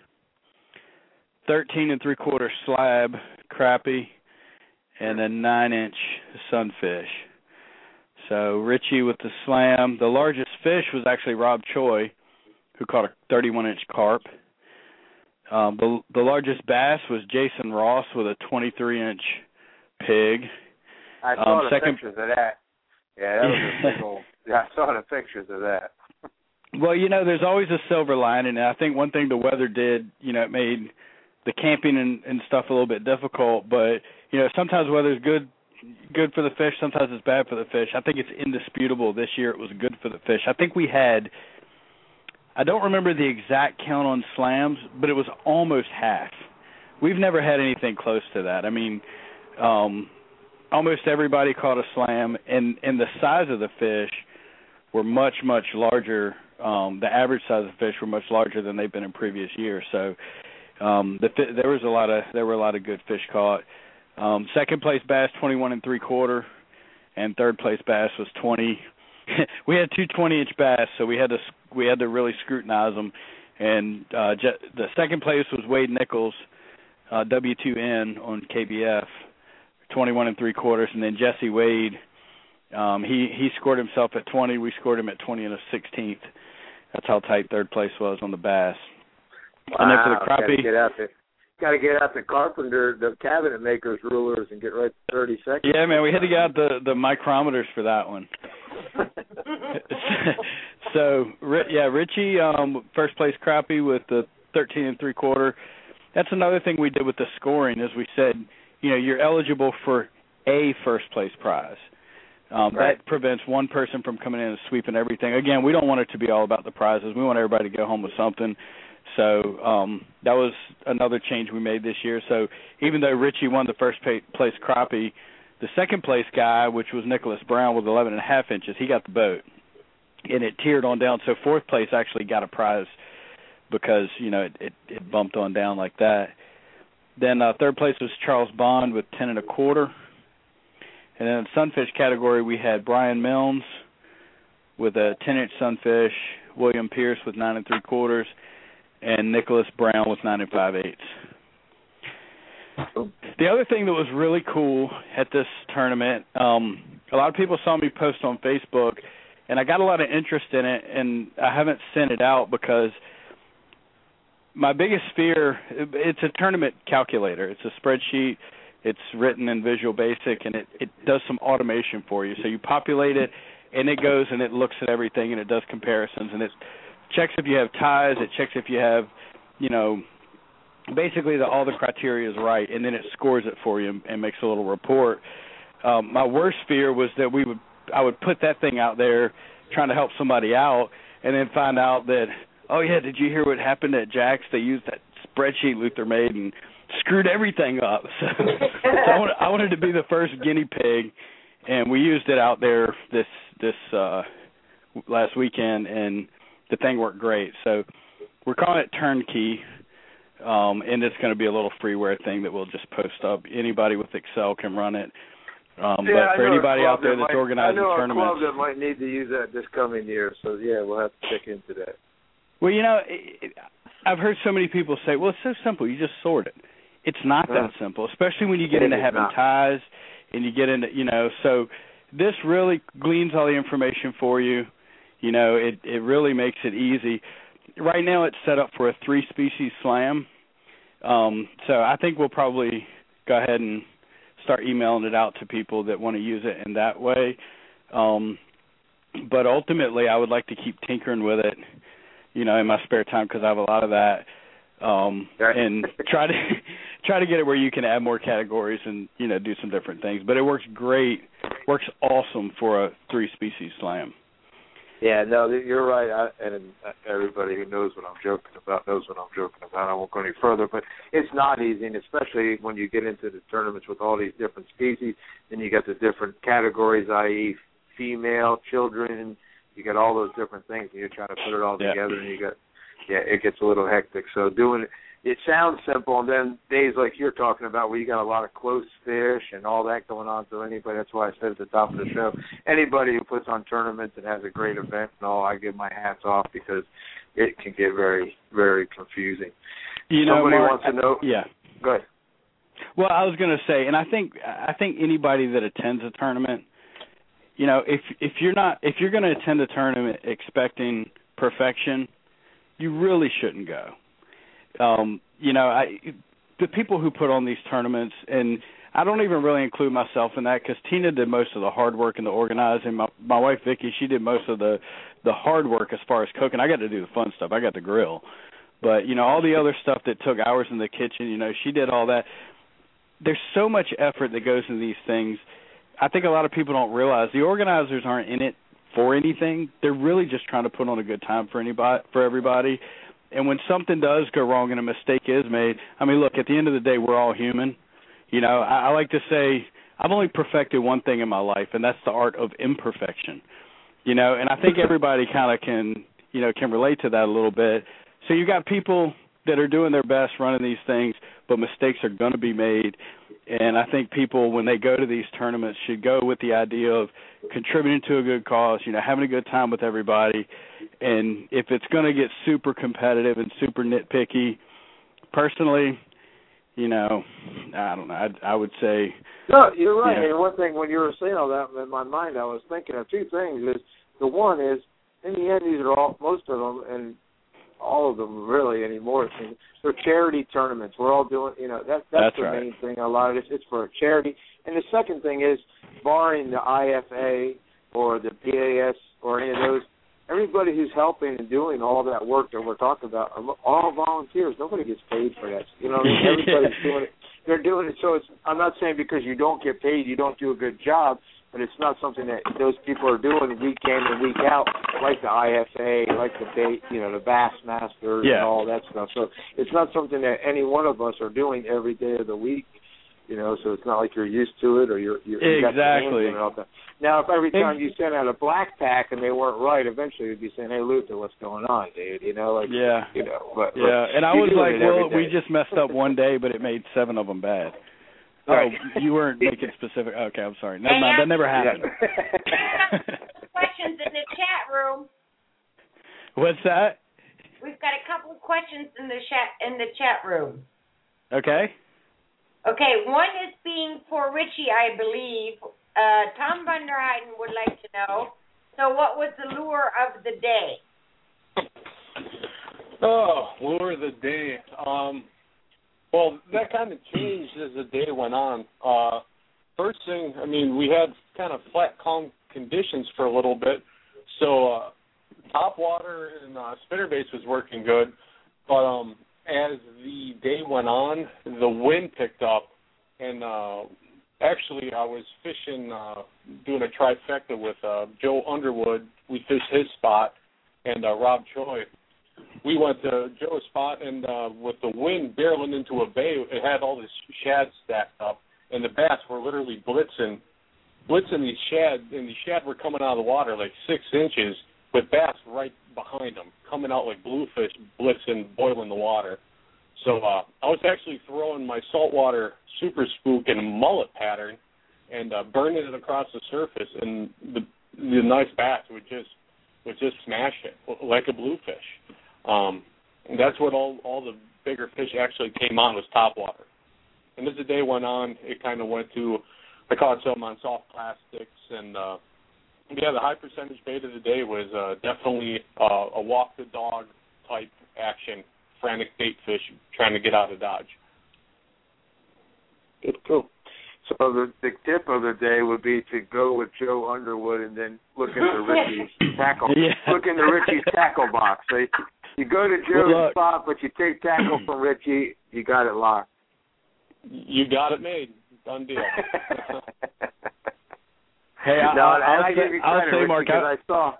13 3/4 slab crappie, and then 9-inch sunfish. So Richie with the Slam. The largest fish was actually Rob Choi, who caught a 31-inch carp. The largest bass was Jason Ross with a 23-inch pig. I saw the pictures of that. Yeah, that was a big old. Yeah, I saw the pictures of that. Well, there's always a silver lining, and I think one thing the weather did, it made the camping and stuff a little bit difficult. But sometimes weather's good for the fish. Sometimes it's bad for the fish. I think it's indisputable this year it was good for the fish. I think we had. I don't remember the exact count on slams, but it was almost half. We've never had anything close to that. I mean, almost everybody caught a slam, and the size of the fish were much, much larger. The average size of the fish were much larger than they've been in previous years. So there were a lot of good fish caught. Second place bass, 21 3/4, and third place bass was 20. We had two 20-inch bass, so we had to really scrutinize them. And the second place was Wade Nichols, W2N on KBF, 21 3/4, and then Jesse Wade, he scored himself at 20. We scored him at 20 1/16. That's how tight third place was on the bass. Wow, and then for the crappie, got to get out the carpenter, the cabinet maker's rulers, and get right to 30 seconds. Yeah, man, we had to get out the micrometers for that one. So, Richie, first place crappie with the 13 3/4. That's another thing we did with the scoring, is we said, you're eligible for a first place prize. Right. That prevents one person from coming in and sweeping everything. Again, we don't want it to be all about the prizes. We want everybody to go home with something. So that was another change we made this year. So even though Richie won the first place crappie, the second place guy, which was Nicholas Brown with 11 1/2 inches, he got the boat. And it tiered on down. So fourth place actually got a prize because, it bumped on down like that. Then third place was Charles Bond with 10 1/4. And then in the sunfish category, we had Brian Milnes with a 10-inch sunfish, William Pierce with 9 3/4, and Nicholas Brown with 9 5/8. The other thing that was really cool at this tournament, a lot of people saw me post on Facebook, and I got a lot of interest in it, and I haven't sent it out because my biggest fear, it's a tournament calculator. It's a spreadsheet. It's written in Visual Basic, and it does some automation for you. So you populate it, and it goes and it looks at everything, and it does comparisons, and it checks if you have ties. It checks if you have, basically all the criteria is right, and then it scores it for you and makes a little report. My worst fear was that I would put that thing out there trying to help somebody out, and then find out that, oh yeah, did you hear what happened at Jack's? They used that spreadsheet Luther made and screwed everything up. So I wanted to be the first guinea pig, and we used it out there this last weekend, and the thing worked great. So we're calling it Turnkey, and it's going to be a little freeware thing that we'll just post up. Anybody with Excel can run it. But for anybody out there that's organizing tournaments, I know a club that might need to use that this coming year. So yeah, we'll have to check into that. Well, I've heard so many people say, well, it's so simple. You just sort it. It's not that simple, especially when you get into having ties and you get into, so this really gleans all the information for you. It really makes it easy. Right now it's set up for a 3-species slam. So I think we'll probably go ahead and start emailing it out to people that want to use it in that way. But ultimately I would like to keep tinkering with it, in my spare time, because I have a lot of that, and try to get it where you can add more categories and, do some different things. But it works great, works awesome for a 3-species slam. Yeah, no, you're right. And everybody who knows what I'm joking about knows what I'm joking about. I won't go any further, but it's not easy, and especially when you get into the tournaments with all these different species, and you got the different categories, i.e. female, children, you got all those different things, and you're trying to put it all together, and it gets a little hectic. So doing it sounds simple, and then days like you're talking about where you got a lot of close fish and all that going on. So anybody, that's why I said at the top of the show, anybody who puts on tournaments and has a great event and all, I give my hats off, because it can get very, very confusing. Somebody Mark, wants to know. Yeah. Go ahead. Well, I was going to say, and I think anybody that attends a tournament, if you're going to attend a tournament expecting perfection, you really shouldn't go. The people who put on these tournaments, and I don't even really include myself in that, because Tina did most of the hard work and the organizing. My wife Vicki, she did most of the hard work as far as cooking. I got to do the fun stuff. I got the grill, but all the other stuff that took hours in the kitchen, she did all that. There's so much effort that goes into these things. I think a lot of people don't realize the organizers aren't in it for anything. They're really just trying to put on a good time for everybody. And when something does go wrong and a mistake is made, look, at the end of the day, we're all human. I like to say I've only perfected one thing in my life, and that's the art of imperfection. And I think everybody kind of can relate to that a little bit. So you got people that are doing their best running these things, but mistakes are going to be made. And I think people, when they go to these tournaments, should go with the idea of contributing to a good cause, having a good time with everybody. And if it's going to get super competitive and super nitpicky, personally, I don't know. I would say. No, you're right. And one thing, when you were saying all that, in my mind, I was thinking of two things. The one is, in the end, these are most of them, and all of them really anymore, they're charity tournaments. We're all doing, that's the right. main thing. A lot of it's for a charity. And the second thing is, barring the IFA or the PAS or any of those, everybody who's helping and doing all that work that we're talking about are all volunteers. Nobody gets paid for that. Everybody's doing it. They're doing it. So I'm not saying because you don't get paid, you don't do a good job, but it's not something that those people are doing week in and week out, like the IFA, like the Bassmasters and all that stuff. So it's not something that any one of us are doing every day of the week. So it's not like you're used to it or you're exactly. You got the now, if every time you sent out a black pack and they weren't right, eventually you'd be saying, "Hey, Luther, what's going on, dude?" And I was like, "Well, we just messed up one day, but it made 7 of them bad." Right. Oh, you weren't making specific. Okay, I'm sorry. Never mind. That never happened. Questions in the chat room. What's that? We've got a couple of questions in the chat room. Okay. Okay, one is being for Richie, I believe. Tom Bunderheiden would like to know, so what was the lure of the day? Oh, lure of the day. Well, that kind of changed as the day went on. First thing, we had kind of flat, calm conditions for a little bit, so top water and spinnerbait was working good, but as the day went on, the wind picked up, and actually I was fishing, doing a trifecta with Joe Underwood. We fished his spot, and Rob Choi. We went to Joe's spot, and with the wind barreling into a bay, it had all this shad stacked up, and the bass were literally blitzing these shad, and the shad were coming out of the water like 6 inches, with bass right behind them, coming out like bluefish, blitzing, boiling the water. So I was actually throwing my saltwater super spook in a mullet pattern and burning it across the surface, and the nice bass would just smash it like a bluefish. And that's what all the bigger fish actually came on was topwater. And as the day went on, it kind of went to, I caught some on soft plastics, and the high percentage bait of the day was definitely a walk the dog type action, frantic bait fish trying to get out of Dodge. Good, cool. So the tip of the day would be to go with Joe Underwood and then look into Richie's tackle. Yeah. Look into Richie's tackle box. So you go to Joe's spot, but you take tackle from Richie. You got it locked. You got it made. Done deal. Hey, I give you credit, Richie, Mark, because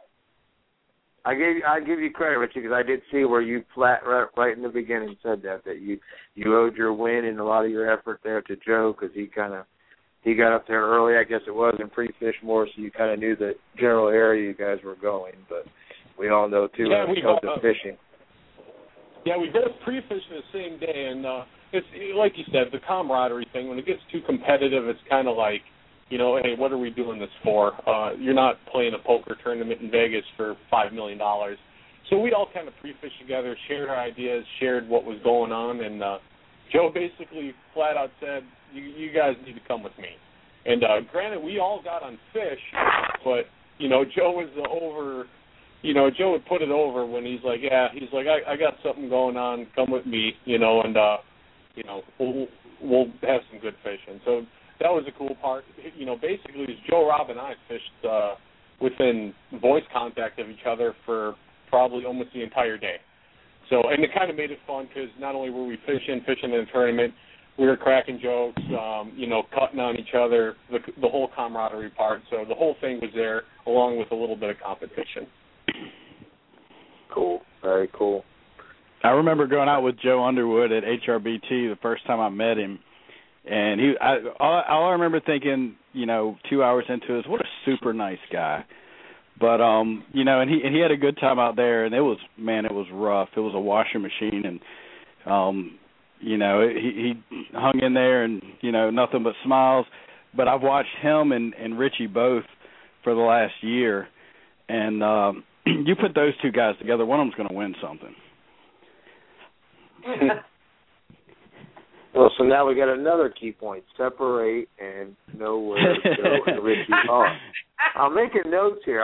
I give you credit, Richie, because I did see where you flat right in the beginning said that you owed your win and a lot of your effort there to Joe, because he got up there early, I guess it was, and pre-fished more, so you kind of knew the general area you guys were going. But we all know too when it comes to fishing. Yeah, we both pre-fished the same day, and it's like you said, the camaraderie thing. When it gets too competitive, it's kind of like, hey, what are we doing this for? You're not playing a poker tournament in Vegas for $5 million. So we all kind of pre-fished together, shared our ideas, shared what was going on, and Joe basically flat out said, you guys need to come with me. And granted, we all got on fish, but, Joe was Joe would put it over when he's like, I got something going on, come with me, and, we'll have some good fishing. So that was a cool part. Basically, Joe, Rob, and I fished within voice contact of each other for probably almost the entire day. So, and it kind of made it fun because not only were we fishing in a tournament, we were cracking jokes, cutting on each other, the whole camaraderie part. So the whole thing was there, along with a little bit of competition. Cool. Very cool. I remember going out with Joe Underwood at HRBT the first time I met him. And all I remember thinking, 2 hours into it, what a super nice guy. But and he had a good time out there, and it was rough. It was a washing machine, and he hung in there, and nothing but smiles. But I've watched him and Richie both for the last year, and you put those two guys together, one of them's going to win something. Well, so now we got another key point: separate and know where Joe and Richie are. I'm making notes here.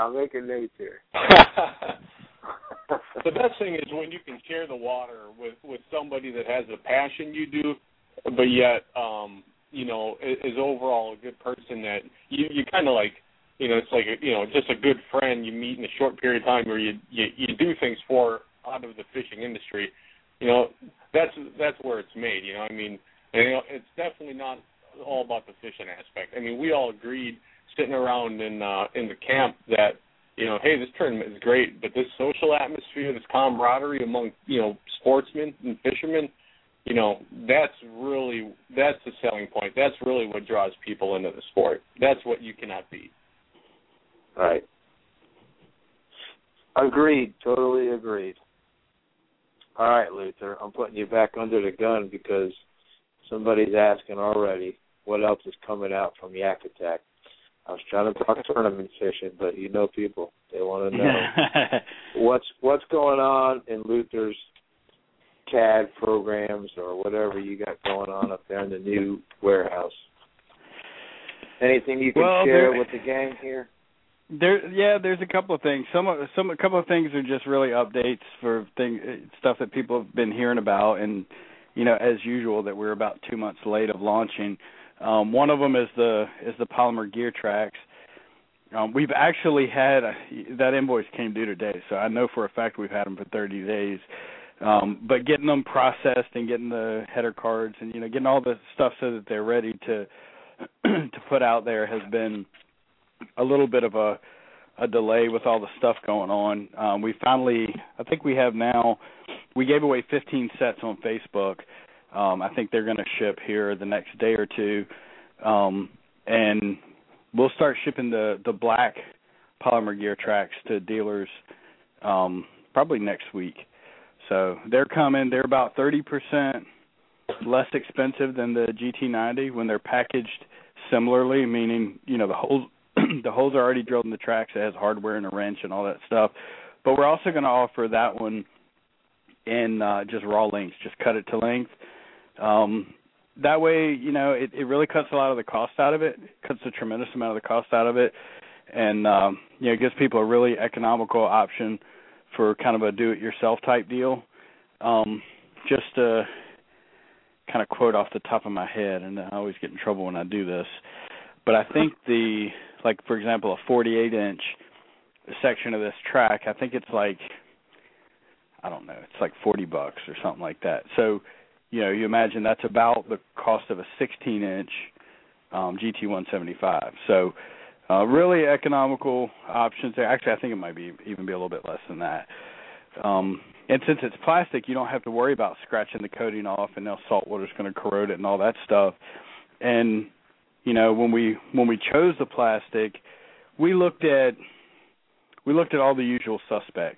The best thing is when you can share the water with somebody that has the passion you do, but yet, is overall a good person that you kind of like, it's like, just a good friend you meet in a short period of time where you do things for out of the fishing industry. That's where it's made, it's definitely not all about the fishing aspect. I mean, we all agreed sitting around in the camp that, hey, this tournament is great, but this social atmosphere, this camaraderie among, sportsmen and fishermen, that's the selling point. That's really what draws people into the sport. That's what you cannot beat. Right. Agreed. Totally agreed. All right, Luther, I'm putting you back under the gun because somebody's asking already what else is coming out from Yak Attack. I was trying to talk tournament fishing, but people, they want to know what's going on in Luther's CAD programs or whatever you got going on up there in the new warehouse. Anything you can share with the gang here? There's a couple of things. A couple of things are just really updates for stuff that people have been hearing about, and as usual, that we're about 2 months late of launching. One of them is the polymer gear tracks. We've actually had that invoice came due today, so I know for a fact we've had them for 30 days. But getting them processed and getting the header cards and getting all the stuff so that they're ready to put out there has been a little bit of a delay with all the stuff going on. We finally, I think we have now, we gave away 15 sets on Facebook. I think they're going to ship here the next day or two. And we'll start shipping the black polymer gear tracks to dealers probably next week. So they're coming. They're about 30% less expensive than the GT90 when they're packaged similarly, meaning, the holes are already drilled in the tracks. It has hardware and a wrench and all that stuff. But we're also going to offer that one in just raw lengths, just cut it to length. That way, you know, it really cuts a lot of the cost out of it, cuts a tremendous amount of the cost out of it, and, you know, it gives people a really economical option for kind of a do-it-yourself type deal. Just to kind of quote off the top of my head, and I always get in trouble when I do this, but I think for example, a 48-inch section of this track, I think it's like, I don't know, it's like $40 or something like that. So, you know, you imagine that's about the cost of a 16-inch GT175. So, really economical options there. Actually, I think it might even be a little bit less than that. And since it's plastic, you don't have to worry about scratching the coating off, and now salt water's going to corrode it and all that stuff. And you know, when we chose the plastic, we looked at all the usual suspects.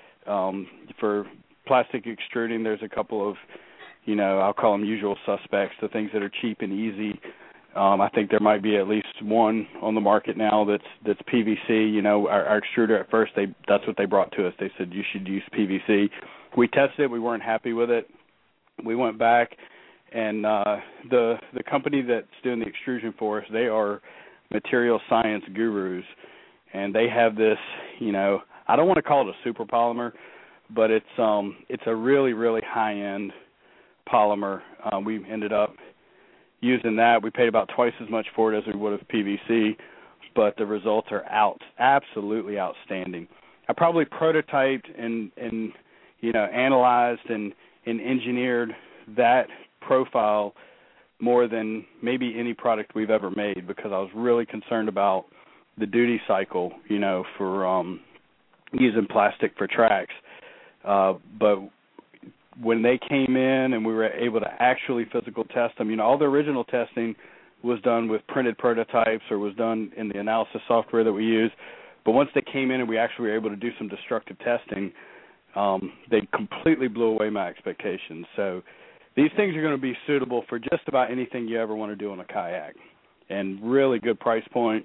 For plastic extruding, there's a couple of, you know, I'll call them usual suspects, the things that are cheap and easy. I think there might be at least one on the market now that's PVC. You know, our extruder at first, that's what they brought to us. They said you should use PVC. We tested it. We weren't happy with it. We went back, and the company that's doing the extrusion for us, they are material science gurus, and they have this, you know, I don't want to call it a super polymer, but it's a really, really high-end polymer. We ended up using that. We paid about twice as much for it as we would have PVC, but the results are absolutely outstanding. I probably prototyped and you know, analyzed and engineered that profile more than maybe any product we've ever made, because I was really concerned about the duty cycle, you know, for using plastic for tracks. But when they came in and we were able to actually physical test them, you know, all the original testing was done with printed prototypes or was done in the analysis software that we use. But once they came in and we actually were able to do some destructive testing, they completely blew away my expectations. So these things are going to be suitable for just about anything you ever want to do on a kayak, and really good price point.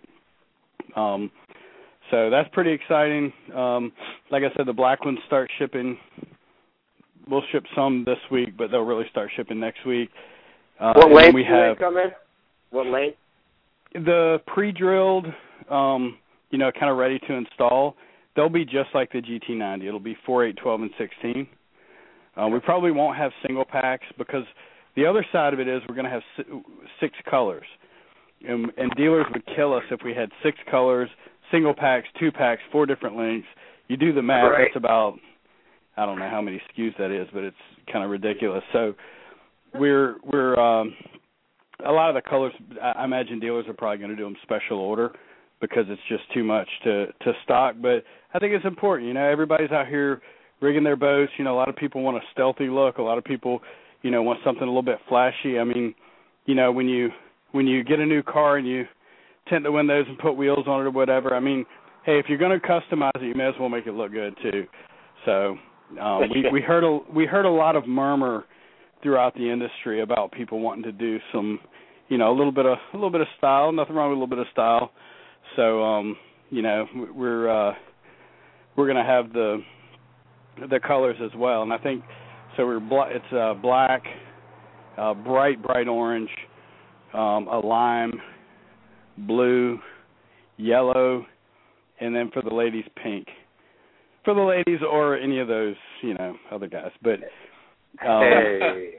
So that's pretty exciting. Like I said, the black ones start shipping. We'll ship some this week, but they'll really start shipping next week. What length do they come in? What length? The pre-drilled, you know, kind of ready to install, they'll be just like the GT90. It'll be 4, 8, 12, and 16. We probably won't have single packs, because the other side of it is we're going to have 6 colors. And dealers would kill us if we had 6 colors, single packs, 2 packs, 4 different lengths. You do the math, right. That's about, I don't know how many SKUs that is, but it's kind of ridiculous. So we're a lot of the colors, I imagine dealers are probably going to do them special order, because it's just too much to stock. But I think it's important. You know, everybody's out here rigging their boats. You know, a lot of people want a stealthy look. A lot of people, you know, want something a little bit flashy. I mean, you know, when you get a new car and you tint the windows and put wheels on it or whatever, I mean, hey, if you're going to customize it, you may as well make it look good too. So we heard a lot of murmur throughout the industry about people wanting to do some, you know, a little bit of style. Nothing wrong with a little bit of style. So you know, we're going to have the colors as well, and I think so. It's black, bright orange, a lime, blue, yellow, and then for the ladies, pink. For the ladies or any of those, you know, other guys. But hey.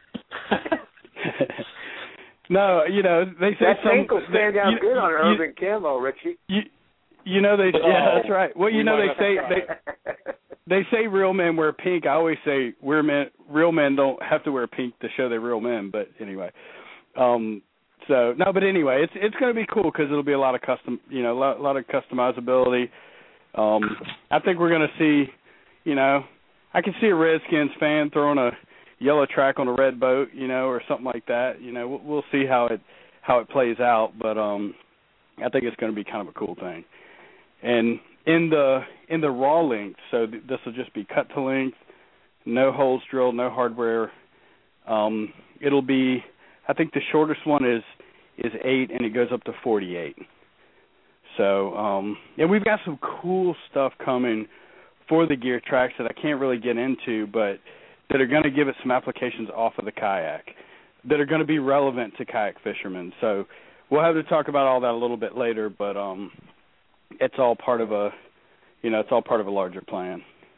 No, you know, they say that pink will stand out good on an urban camo, Richie. You know yeah, that's right. Well, you know, they say real men wear pink. I always say real men don't have to wear pink to show they're real men. But anyway, so no, but anyway, it's going to be cool, because it'll be a lot of custom, you know, a lot of customizability. I think we're going to see, you know, I can see a Redskins fan throwing a yellow track on a red boat, you know, or something like that. You know, we'll see how it plays out, but I think it's going to be kind of a cool thing. And in the raw length, so this will just be cut to length, no holes drilled, no hardware. It'll be, I think the shortest one is 8, and it goes up to 48. So, and we've got some cool stuff coming for the gear tracks that I can't really get into, but that are going to give it some applications off of the kayak that are going to be relevant to kayak fishermen. So we'll have to talk about all that a little bit later, but it's all part of a larger plan.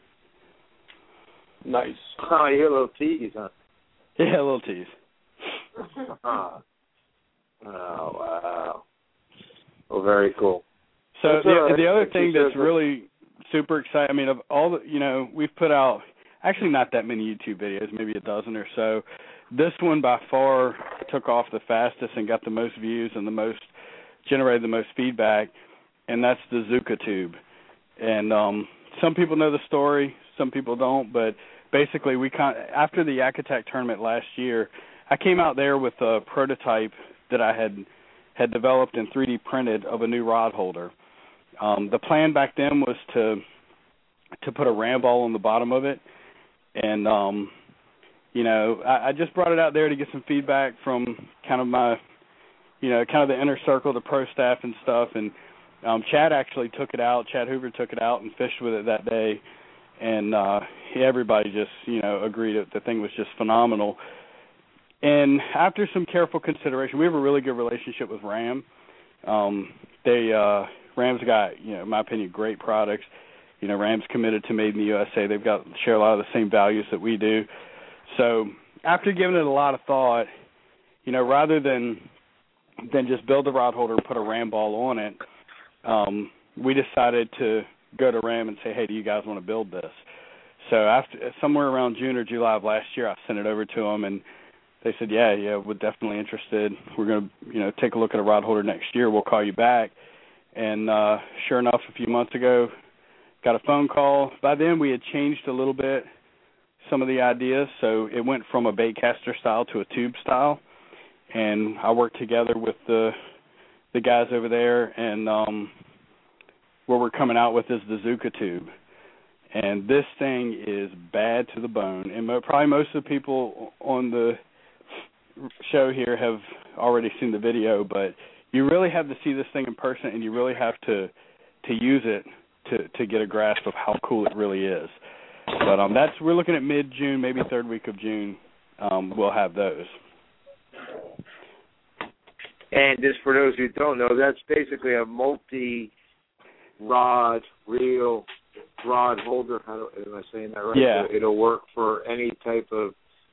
Nice. Oh, you're a little tease, huh? Yeah, a little tease. Oh, wow. Well, very cool. So the other thing that's really super exciting, I mean, of all the, we've put out actually not that many YouTube videos, maybe a dozen or so. This one by far took off the fastest and got the most views and generated the most feedback, and that's the Zuka tube. And some people know the story, some people don't, but basically after the Yak Attack tournament last year, I came out there with a prototype that I had developed and 3D printed of a new rod holder. The plan back then was to put a ram ball on the bottom of it, and I just brought it out there to get some feedback from kind of my, kind of the inner circle, the pro staff and stuff, and Chad actually took it out. Chad Hoover took it out and fished with it that day, and everybody just, agreed that the thing was just phenomenal. And after some careful consideration, we have a really good relationship with Ram. Ram's got, in my opinion, great products. Ram's committed to Made in the USA. They've share a lot of the same values that we do. So after giving it a lot of thought, rather than just build a rod holder and put a Ram ball on it, we decided to go to Ram and say, hey, do you guys want to build this? So after somewhere around June or July of last year, I sent it over to them, and they said, yeah, we're definitely interested. We're going to, take a look at a rod holder next year. We'll call you back. And sure enough, a few months ago, got a phone call. By then, we had changed a little bit some of the ideas, so it went from a baitcaster style to a tube style. And I worked together with the guys over there, and what we're coming out with is the Zuka tube. And this thing is bad to the bone. And probably most of the people on the show here have already seen the video, but you really have to see this thing in person, and you really have to use it to get a grasp of how cool it really is. But we're looking at mid-June, maybe third week of June. We'll have those. And just for those who don't know, that's basically a multi-rod, reel, rod holder. Am I saying that right? Yeah. So it'll work for any type of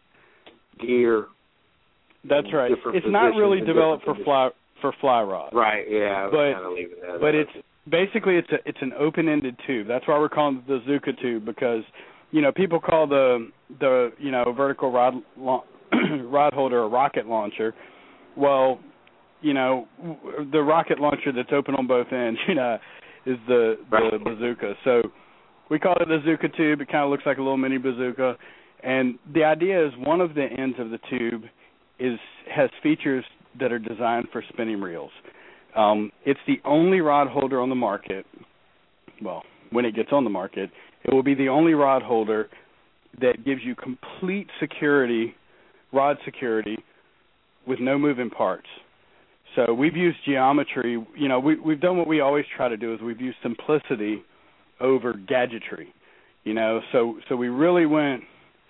gear. That's right. It's not really developed for fly rods. Right. Yeah. I was kind of leaving that. But it's an open-ended tube. That's why we're calling it the Zuka tube, because people call the vertical rod holder a rocket launcher. Well, the rocket launcher that's open on both ends, is the bazooka. So we call it a Zuka tube. It kind of looks like a little mini bazooka. And the idea is one of the ends of the tube has features that are designed for spinning reels. It's the only rod holder on the market. Well, when it gets on the market, it will be the only rod holder that gives you complete security, rod security, with no moving parts. So we've used geometry. We've done what we always try to do, is we've used simplicity over gadgetry. So we really went,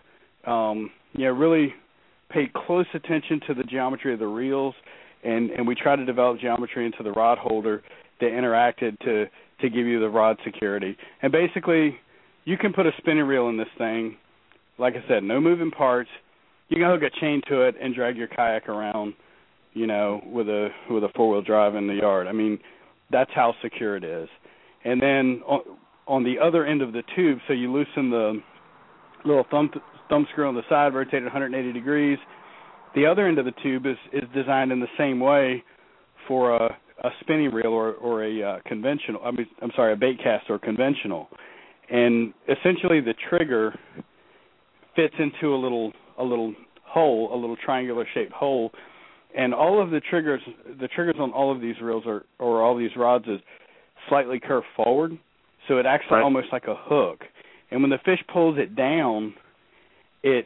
really paid close attention to the geometry of the reels, and we tried to develop geometry into the rod holder that interacted to give you the rod security. And basically, you can put a spinning reel in this thing. Like I said, no moving parts. You can hook a chain to it and drag your kayak around, with a four-wheel drive in the yard. I mean, that's how secure it is. And then on the other end of the tube, so you loosen the little thumb screw on the side, rotate it 180 degrees. The other end of the tube is designed in the same way for a spinning reel or a conventional. a bait cast or conventional. And essentially, the trigger fits into a little hole, a little triangular shaped hole. And all of the triggers on all of these reels or all these rods is slightly curved forward, so it acts almost like a hook. And when the fish pulls it down, it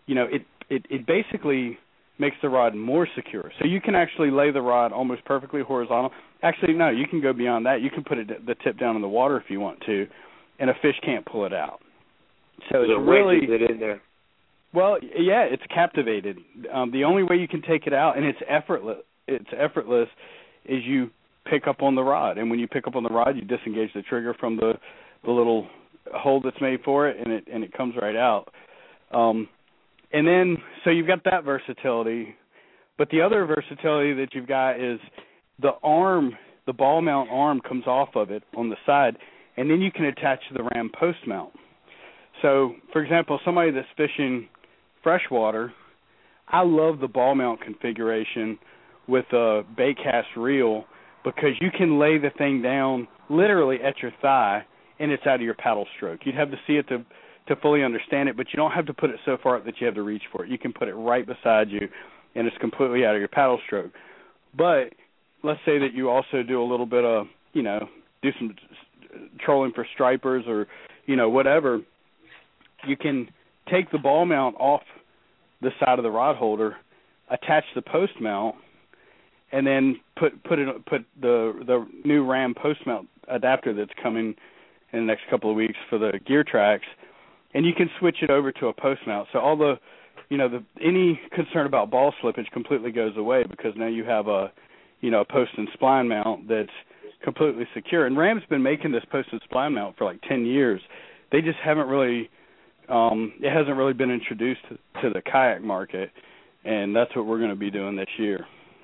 basically makes the rod more secure. So you can actually lay the rod almost perfectly horizontal. Actually, no, you can go beyond that. You can put the tip down in the water if you want to, and a fish can't pull it out. So it's really it in there. Well, yeah, it's captivated. The only way you can take it out, and it's effortless, is you pick up on the rod. And when you pick up on the rod, you disengage the trigger from the little hole that's made for it, and it comes right out. And then, so you've got that versatility. But the other versatility that you've got is the arm, the ball mount arm comes off of it on the side, and then you can attach the ram post mount. So, for example, somebody that's fishing freshwater, I love the ball mount configuration with a baitcast reel because you can lay the thing down literally at your thigh and it's out of your paddle stroke. You'd have to see it to fully understand it, but you don't have to put it so far up that you have to reach for it. You can put it right beside you and it's completely out of your paddle stroke. But let's say that you also do a little bit of, do some trolling for stripers or, whatever. You can take the ball mount off the side of the rod holder, attach the post mount, and then put the new ram post mount adapter that's coming in the next couple of weeks for the Gear Tracks, and you can switch it over to a post mount. So all any concern about ball slippage completely goes away because now you have a post and spline mount that's completely secure. And Ram's been making this post and spline mount for like 10 years. They just haven't really it hasn't really been introduced to the kayak market, and that's what we're going to be doing this year.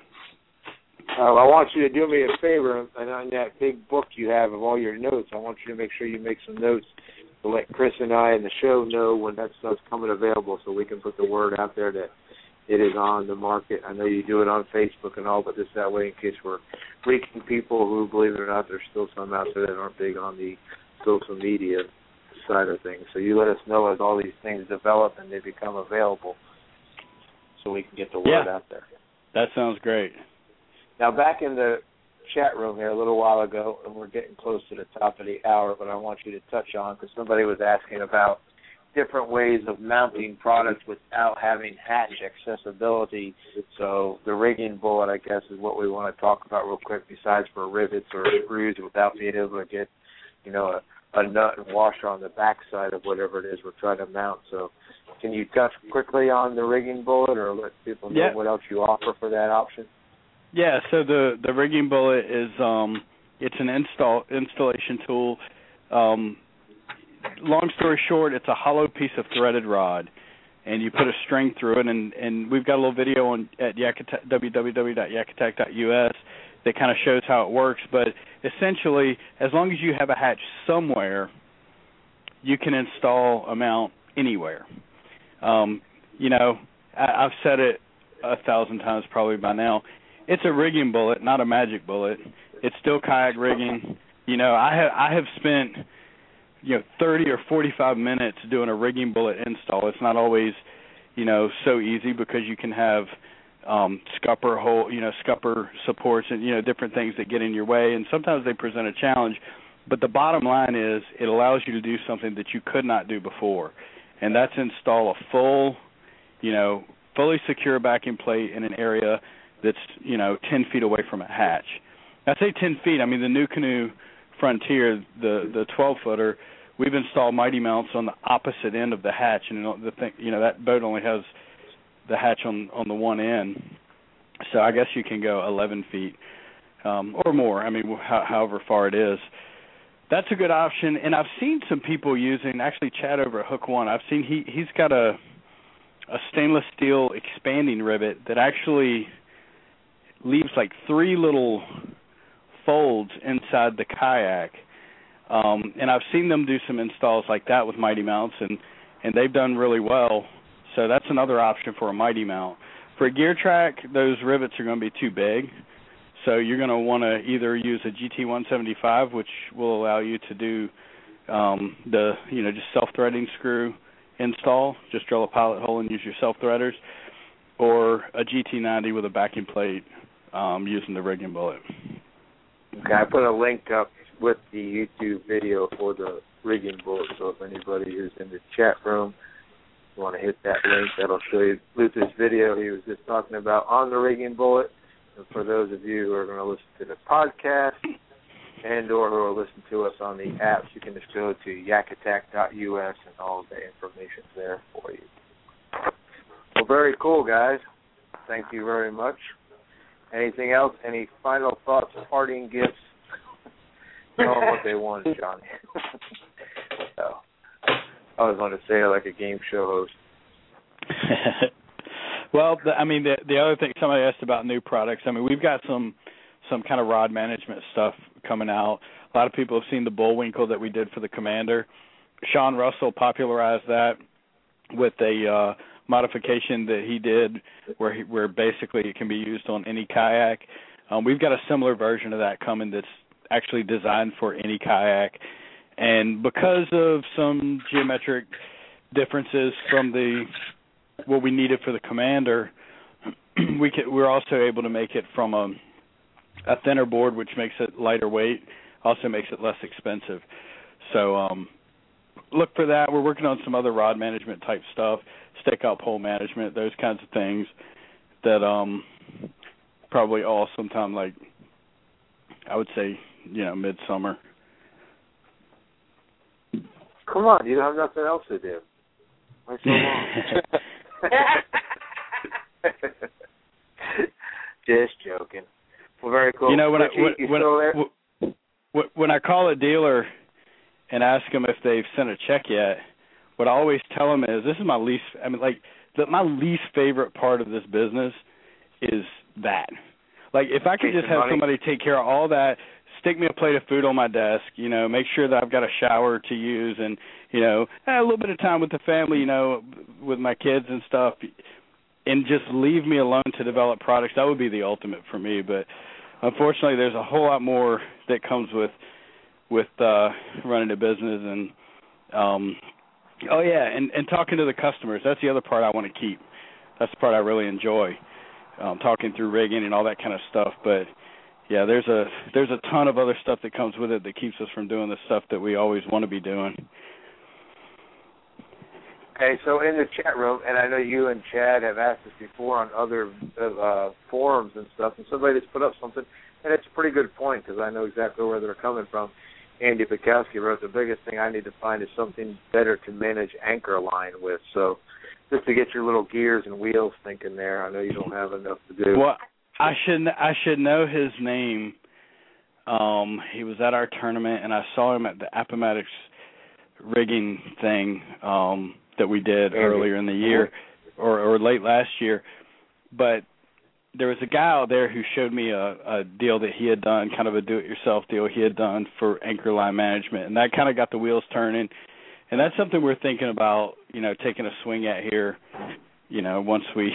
I want you to do me a favor, and on that big book you have of all your notes, I want you to make sure you make some notes to let Chris and I and the show know when that stuff's coming available so we can put the word out there that it is on the market. I know you do it on Facebook and all, but just that way in case we're reaching people who, believe it or not, there's still some out there that aren't big on the social media side of things. So you let us know as all these things develop and they become available so we can get the word out there. That sounds great. Now, back in the chat room here a little while ago, and we're getting close to the top of the hour, but I want you to touch on, because somebody was asking about different ways of mounting products without having hatch accessibility. So the rigging bullet, I guess, is what we want to talk about real quick, besides for rivets or screws without being able to get, a nut and washer on the backside of whatever it is we're trying to mount. So can you touch quickly on the rigging bullet or let people know what else you offer for that option? Yeah, so the rigging bullet is it's an installation tool. Long story short, it's a hollow piece of threaded rod, and you put a string through it, and we've got a little video at www.Yak-Attack.us that kind of shows how it works. But essentially, as long as you have a hatch somewhere, you can install a mount anywhere. I've said it 1,000 times probably by now. It's a rigging bullet, not a magic bullet. It's still kayak rigging. I have spent 30 or 45 minutes doing a rigging bullet install. It's not always so easy because you can have scupper supports and different things that get in your way, and sometimes they present a challenge. But the bottom line is it allows you to do something that you could not do before, and that's install a full, fully secure backing plate in an area that's 10 feet away from a hatch. I say 10 feet. I mean the New Canoe Frontier, the 12-footer. We've installed mighty mounts on the opposite end of the hatch, and that boat only has the hatch on the one end. So I guess you can go 11 feet or more. I mean, however far it is. That's a good option, and I've seen some people using. Actually, Chad over at Hook One. I've seen he's got a stainless steel expanding rivet that actually leaves like 3 little folds inside the kayak. And I've seen them do some installs like that with mighty mounts, and they've done really well. So that's another option for a mighty mount. For a Gear Track, those rivets are going to be too big. So you're going to want to either use a GT175, which will allow you to do just self-threading screw install, just drill a pilot hole and use your self-threaders, or a GT90 with a backing plate using the rigging bullet. Okay, I put a link up with the YouTube video for the rigging bullet, so if anybody is in the chat room, you want to hit that link, that'll show you Luther's video he was just talking about on the rigging bullet. And for those of you who are going to listen to the podcast, and or who are listening to us on the apps, you can just go to yakattack.us and all of the information's there for you. Well, very cool, guys. Thank you very much. Anything else? Any final thoughts, parting gifts? Tell them what they want, Johnny. So, I always want to say it like a game show host. Well, the other thing, somebody asked about new products. I mean, we've got some kind of rod management stuff coming out. A lot of people have seen the Bullwinkle that we did for the Commander. Sean Russell popularized that with a modification that he did where basically it can be used on any kayak. We've got a similar version of that coming that's actually designed for any kayak. And because of some geometric differences from what we needed for the Commander, we're also able to make it from a thinner board, which makes it lighter weight, also makes it less expensive. So look for that. We're working on some other rod management type stuff, stakeout pole management, those kinds of things that probably all sometime like, I would say, midsummer. Come on, you don't have nothing else to do. Why so long? Just joking. Well, very cool. When I call a dealer and ask them if they've sent a check yet, what I always tell them is, this is my least. My least favorite part of this business is that. Like, if I could just have somebody take care of all that, stick me a plate of food on my desk, make sure that I've got a shower to use, and a little bit of time with the family, with my kids and stuff, and just leave me alone to develop products, that would be the ultimate for me. But unfortunately, there's a whole lot more that comes with running a business, and and talking to the customers. That's the other part I want to keep. That's the part I really enjoy, talking through rigging and all that kind of stuff. But yeah, there's a ton of other stuff that comes with it that keeps us from doing the stuff that we always want to be doing. Okay, so in the chat room, and I know you and Chad have asked this before on other forums and stuff, and somebody just put up something, and it's a pretty good point because I know exactly where they're coming from. Andy Bukowski wrote, the biggest thing I need to find is something better to manage anchor line with. So just to get your little gears and wheels thinking there, I know you don't have enough to do. Well, I should know his name. He was at our tournament, and I saw him at the Appomattox rigging thing that we did earlier in the year or late last year. But there was a guy out there who showed me a deal that he had done, kind of a do-it-yourself deal he had done for anchor line management, and that kind of got the wheels turning. And that's something we're thinking about, taking a swing at here, once we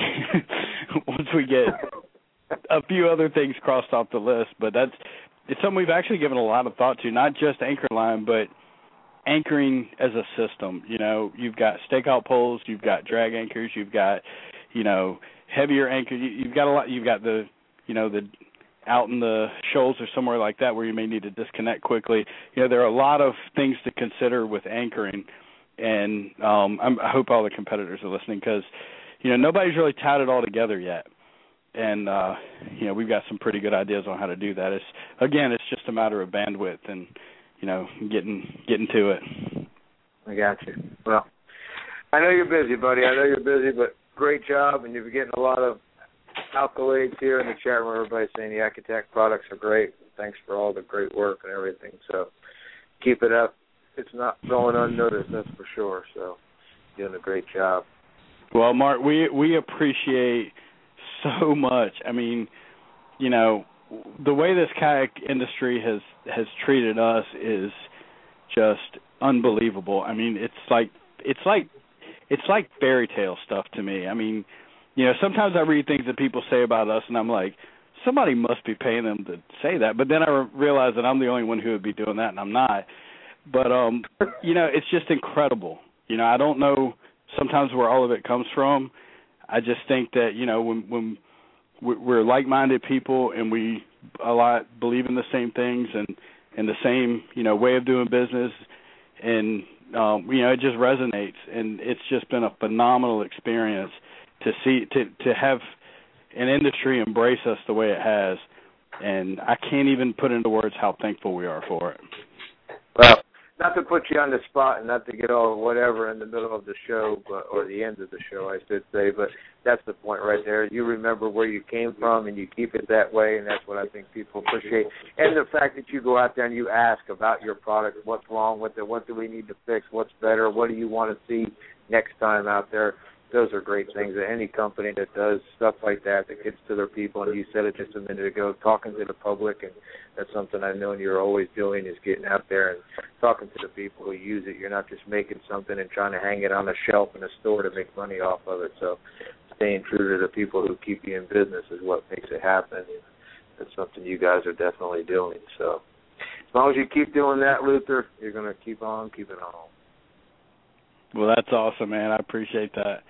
get a few other things crossed off the list. But it's something we've actually given a lot of thought to, not just anchor line, but anchoring as a system. You've got stakeout poles, you've got drag anchors, you've got, heavier anchors. You've got a lot. You've got the out in the shoals or somewhere like that where you may need to disconnect quickly. There are a lot of things to consider with anchoring, and I hope all the competitors are listening because, nobody's really tied it all together yet. And, we've got some pretty good ideas on how to do that. It's just a matter of bandwidth and, getting to it. I got you. Well, I know you're busy, buddy. But great job, and you're getting a lot of accolades here in the chat room. Everybody's saying the Yakutak products are great. Thanks for all the great work and everything. So keep it up. It's not going unnoticed, that's for sure. So you're doing a great job. Well, Mark, we appreciate so much. I mean, the way this kayak industry has treated us is just unbelievable. I mean, it's like fairy tale stuff to me. I mean, sometimes I read things that people say about us, and I'm like, somebody must be paying them to say that. But then I realize that I'm the only one who would be doing that, and I'm not. But, it's just incredible. I don't know sometimes where all of it comes from. I just think that, when we're like-minded people and we believe in the same things and the same, way of doing business, and it just resonates, and it's just been a phenomenal experience to have an industry embrace us the way it has. And I can't even put into words how thankful we are for it. Well, not to put you on the spot and not to get all whatever in the middle of the show, or the end of the show, I should say, but that's the point right there. You remember where you came from, and you keep it that way, and that's what I think people appreciate. And the fact that you go out there and you ask about your product, what's wrong with it, what do we need to fix, what's better, what do you want to see next time out there. Those are great things. Any company that does stuff like that gets to their people, and you said it just a minute ago, talking to the public, and that's something I've known you're always doing, is getting out there and talking to the people who use it. You're not just making something and trying to hang it on a shelf in a store to make money off of it. So staying true to the people who keep you in business is what makes it happen. That's something you guys are definitely doing. So as long as you keep doing that, Luther, you're going to keep on keeping on. Well, that's awesome, man. I appreciate that.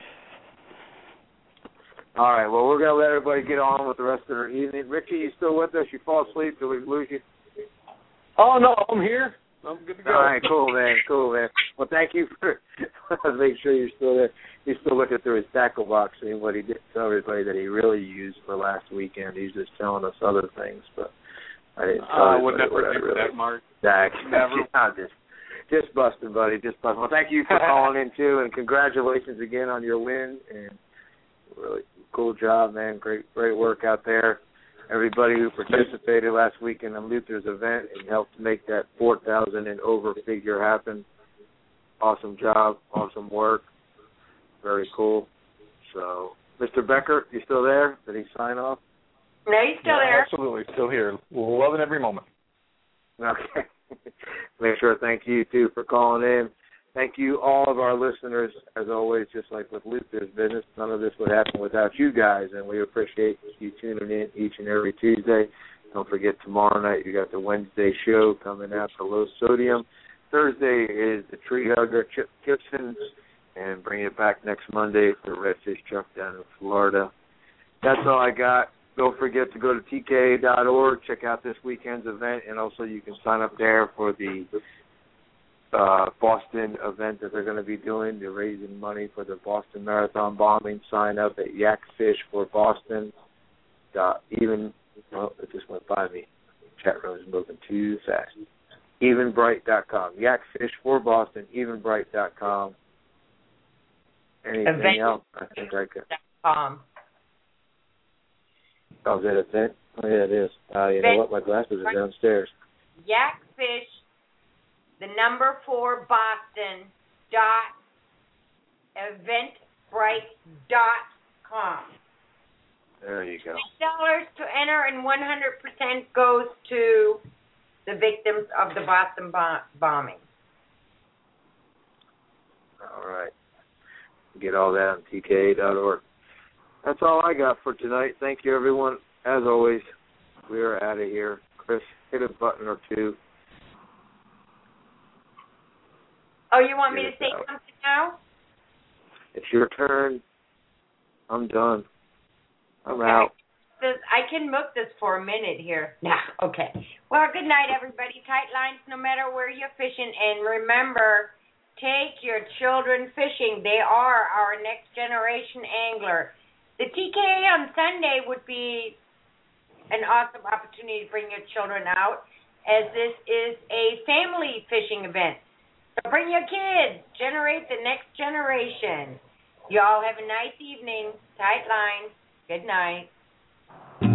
All right, well, we're going to let everybody get on with the rest of their evening. Richie, you still with us? You fall asleep? Did we lose you? Oh, no, I'm here. I'm good to go. All right, cool, man. Well, thank you for make sure you're still there. He's still looking through his tackle box, seeing what he didn't tell everybody that he really used for last weekend. He's just telling us other things, but I didn't tell I would never do that, Mark. Never. Just busting, buddy. Just busting. Well, thank you for calling in, too, and congratulations again on your win. And really cool job, man. Great work out there. Everybody who participated last weekend in Luther's event and helped make that 4,000 and over figure happen. Awesome job. Awesome work. Very cool. So, Mr. Becker, you still there? Did he sign off? No, he's still there. Absolutely. Still here. Loving every moment. Okay. Make sure to thank you, too, for calling in. Thank you, all of our listeners. As always, just like with Luther's business, none of this would happen without you guys, and we appreciate you tuning in each and every Tuesday. Don't forget, tomorrow night you got the Wednesday show coming out for Low Sodium. Thursday is the Tree Hugger, Chip Gibson, and bring it back next Monday for Redfish Chuck down in Florida. That's all I got. Don't forget to go to TKA.org, check out this weekend's event, and also you can sign up there for the Boston event that they're going to be doing. They're raising money for the Boston Marathon bombing. Sign up at yakfishforboston. It just went by me. Chat room is moving too fast. Evenbright.com. Yakfishforboston, evenbright.com. Anything else? I think I could. Oh, is that a event? Oh, yeah, it is. You know what? My glasses are downstairs. Yakfish, 4 Boston .eventbrite.com. There you go. $6 to enter, and 100% goes to the victims of the Boston bombing. All right. Get all that on TKA.org. That's all I got for tonight. Thank you, everyone. As always, we are out of here. Chris, hit a button or two. Oh, you want me to say something now? It's your turn. I'm done. I'm out. I can milk this for a minute here. Nah, okay. Well, good night, everybody. Tight lines no matter where you're fishing. And remember, take your children fishing. They are our next generation angler. The TKA on Sunday would be an awesome opportunity to bring your children out, as this is a family fishing event. So bring your kids. Generate the next generation. You all have a nice evening. Tight lines. Good night.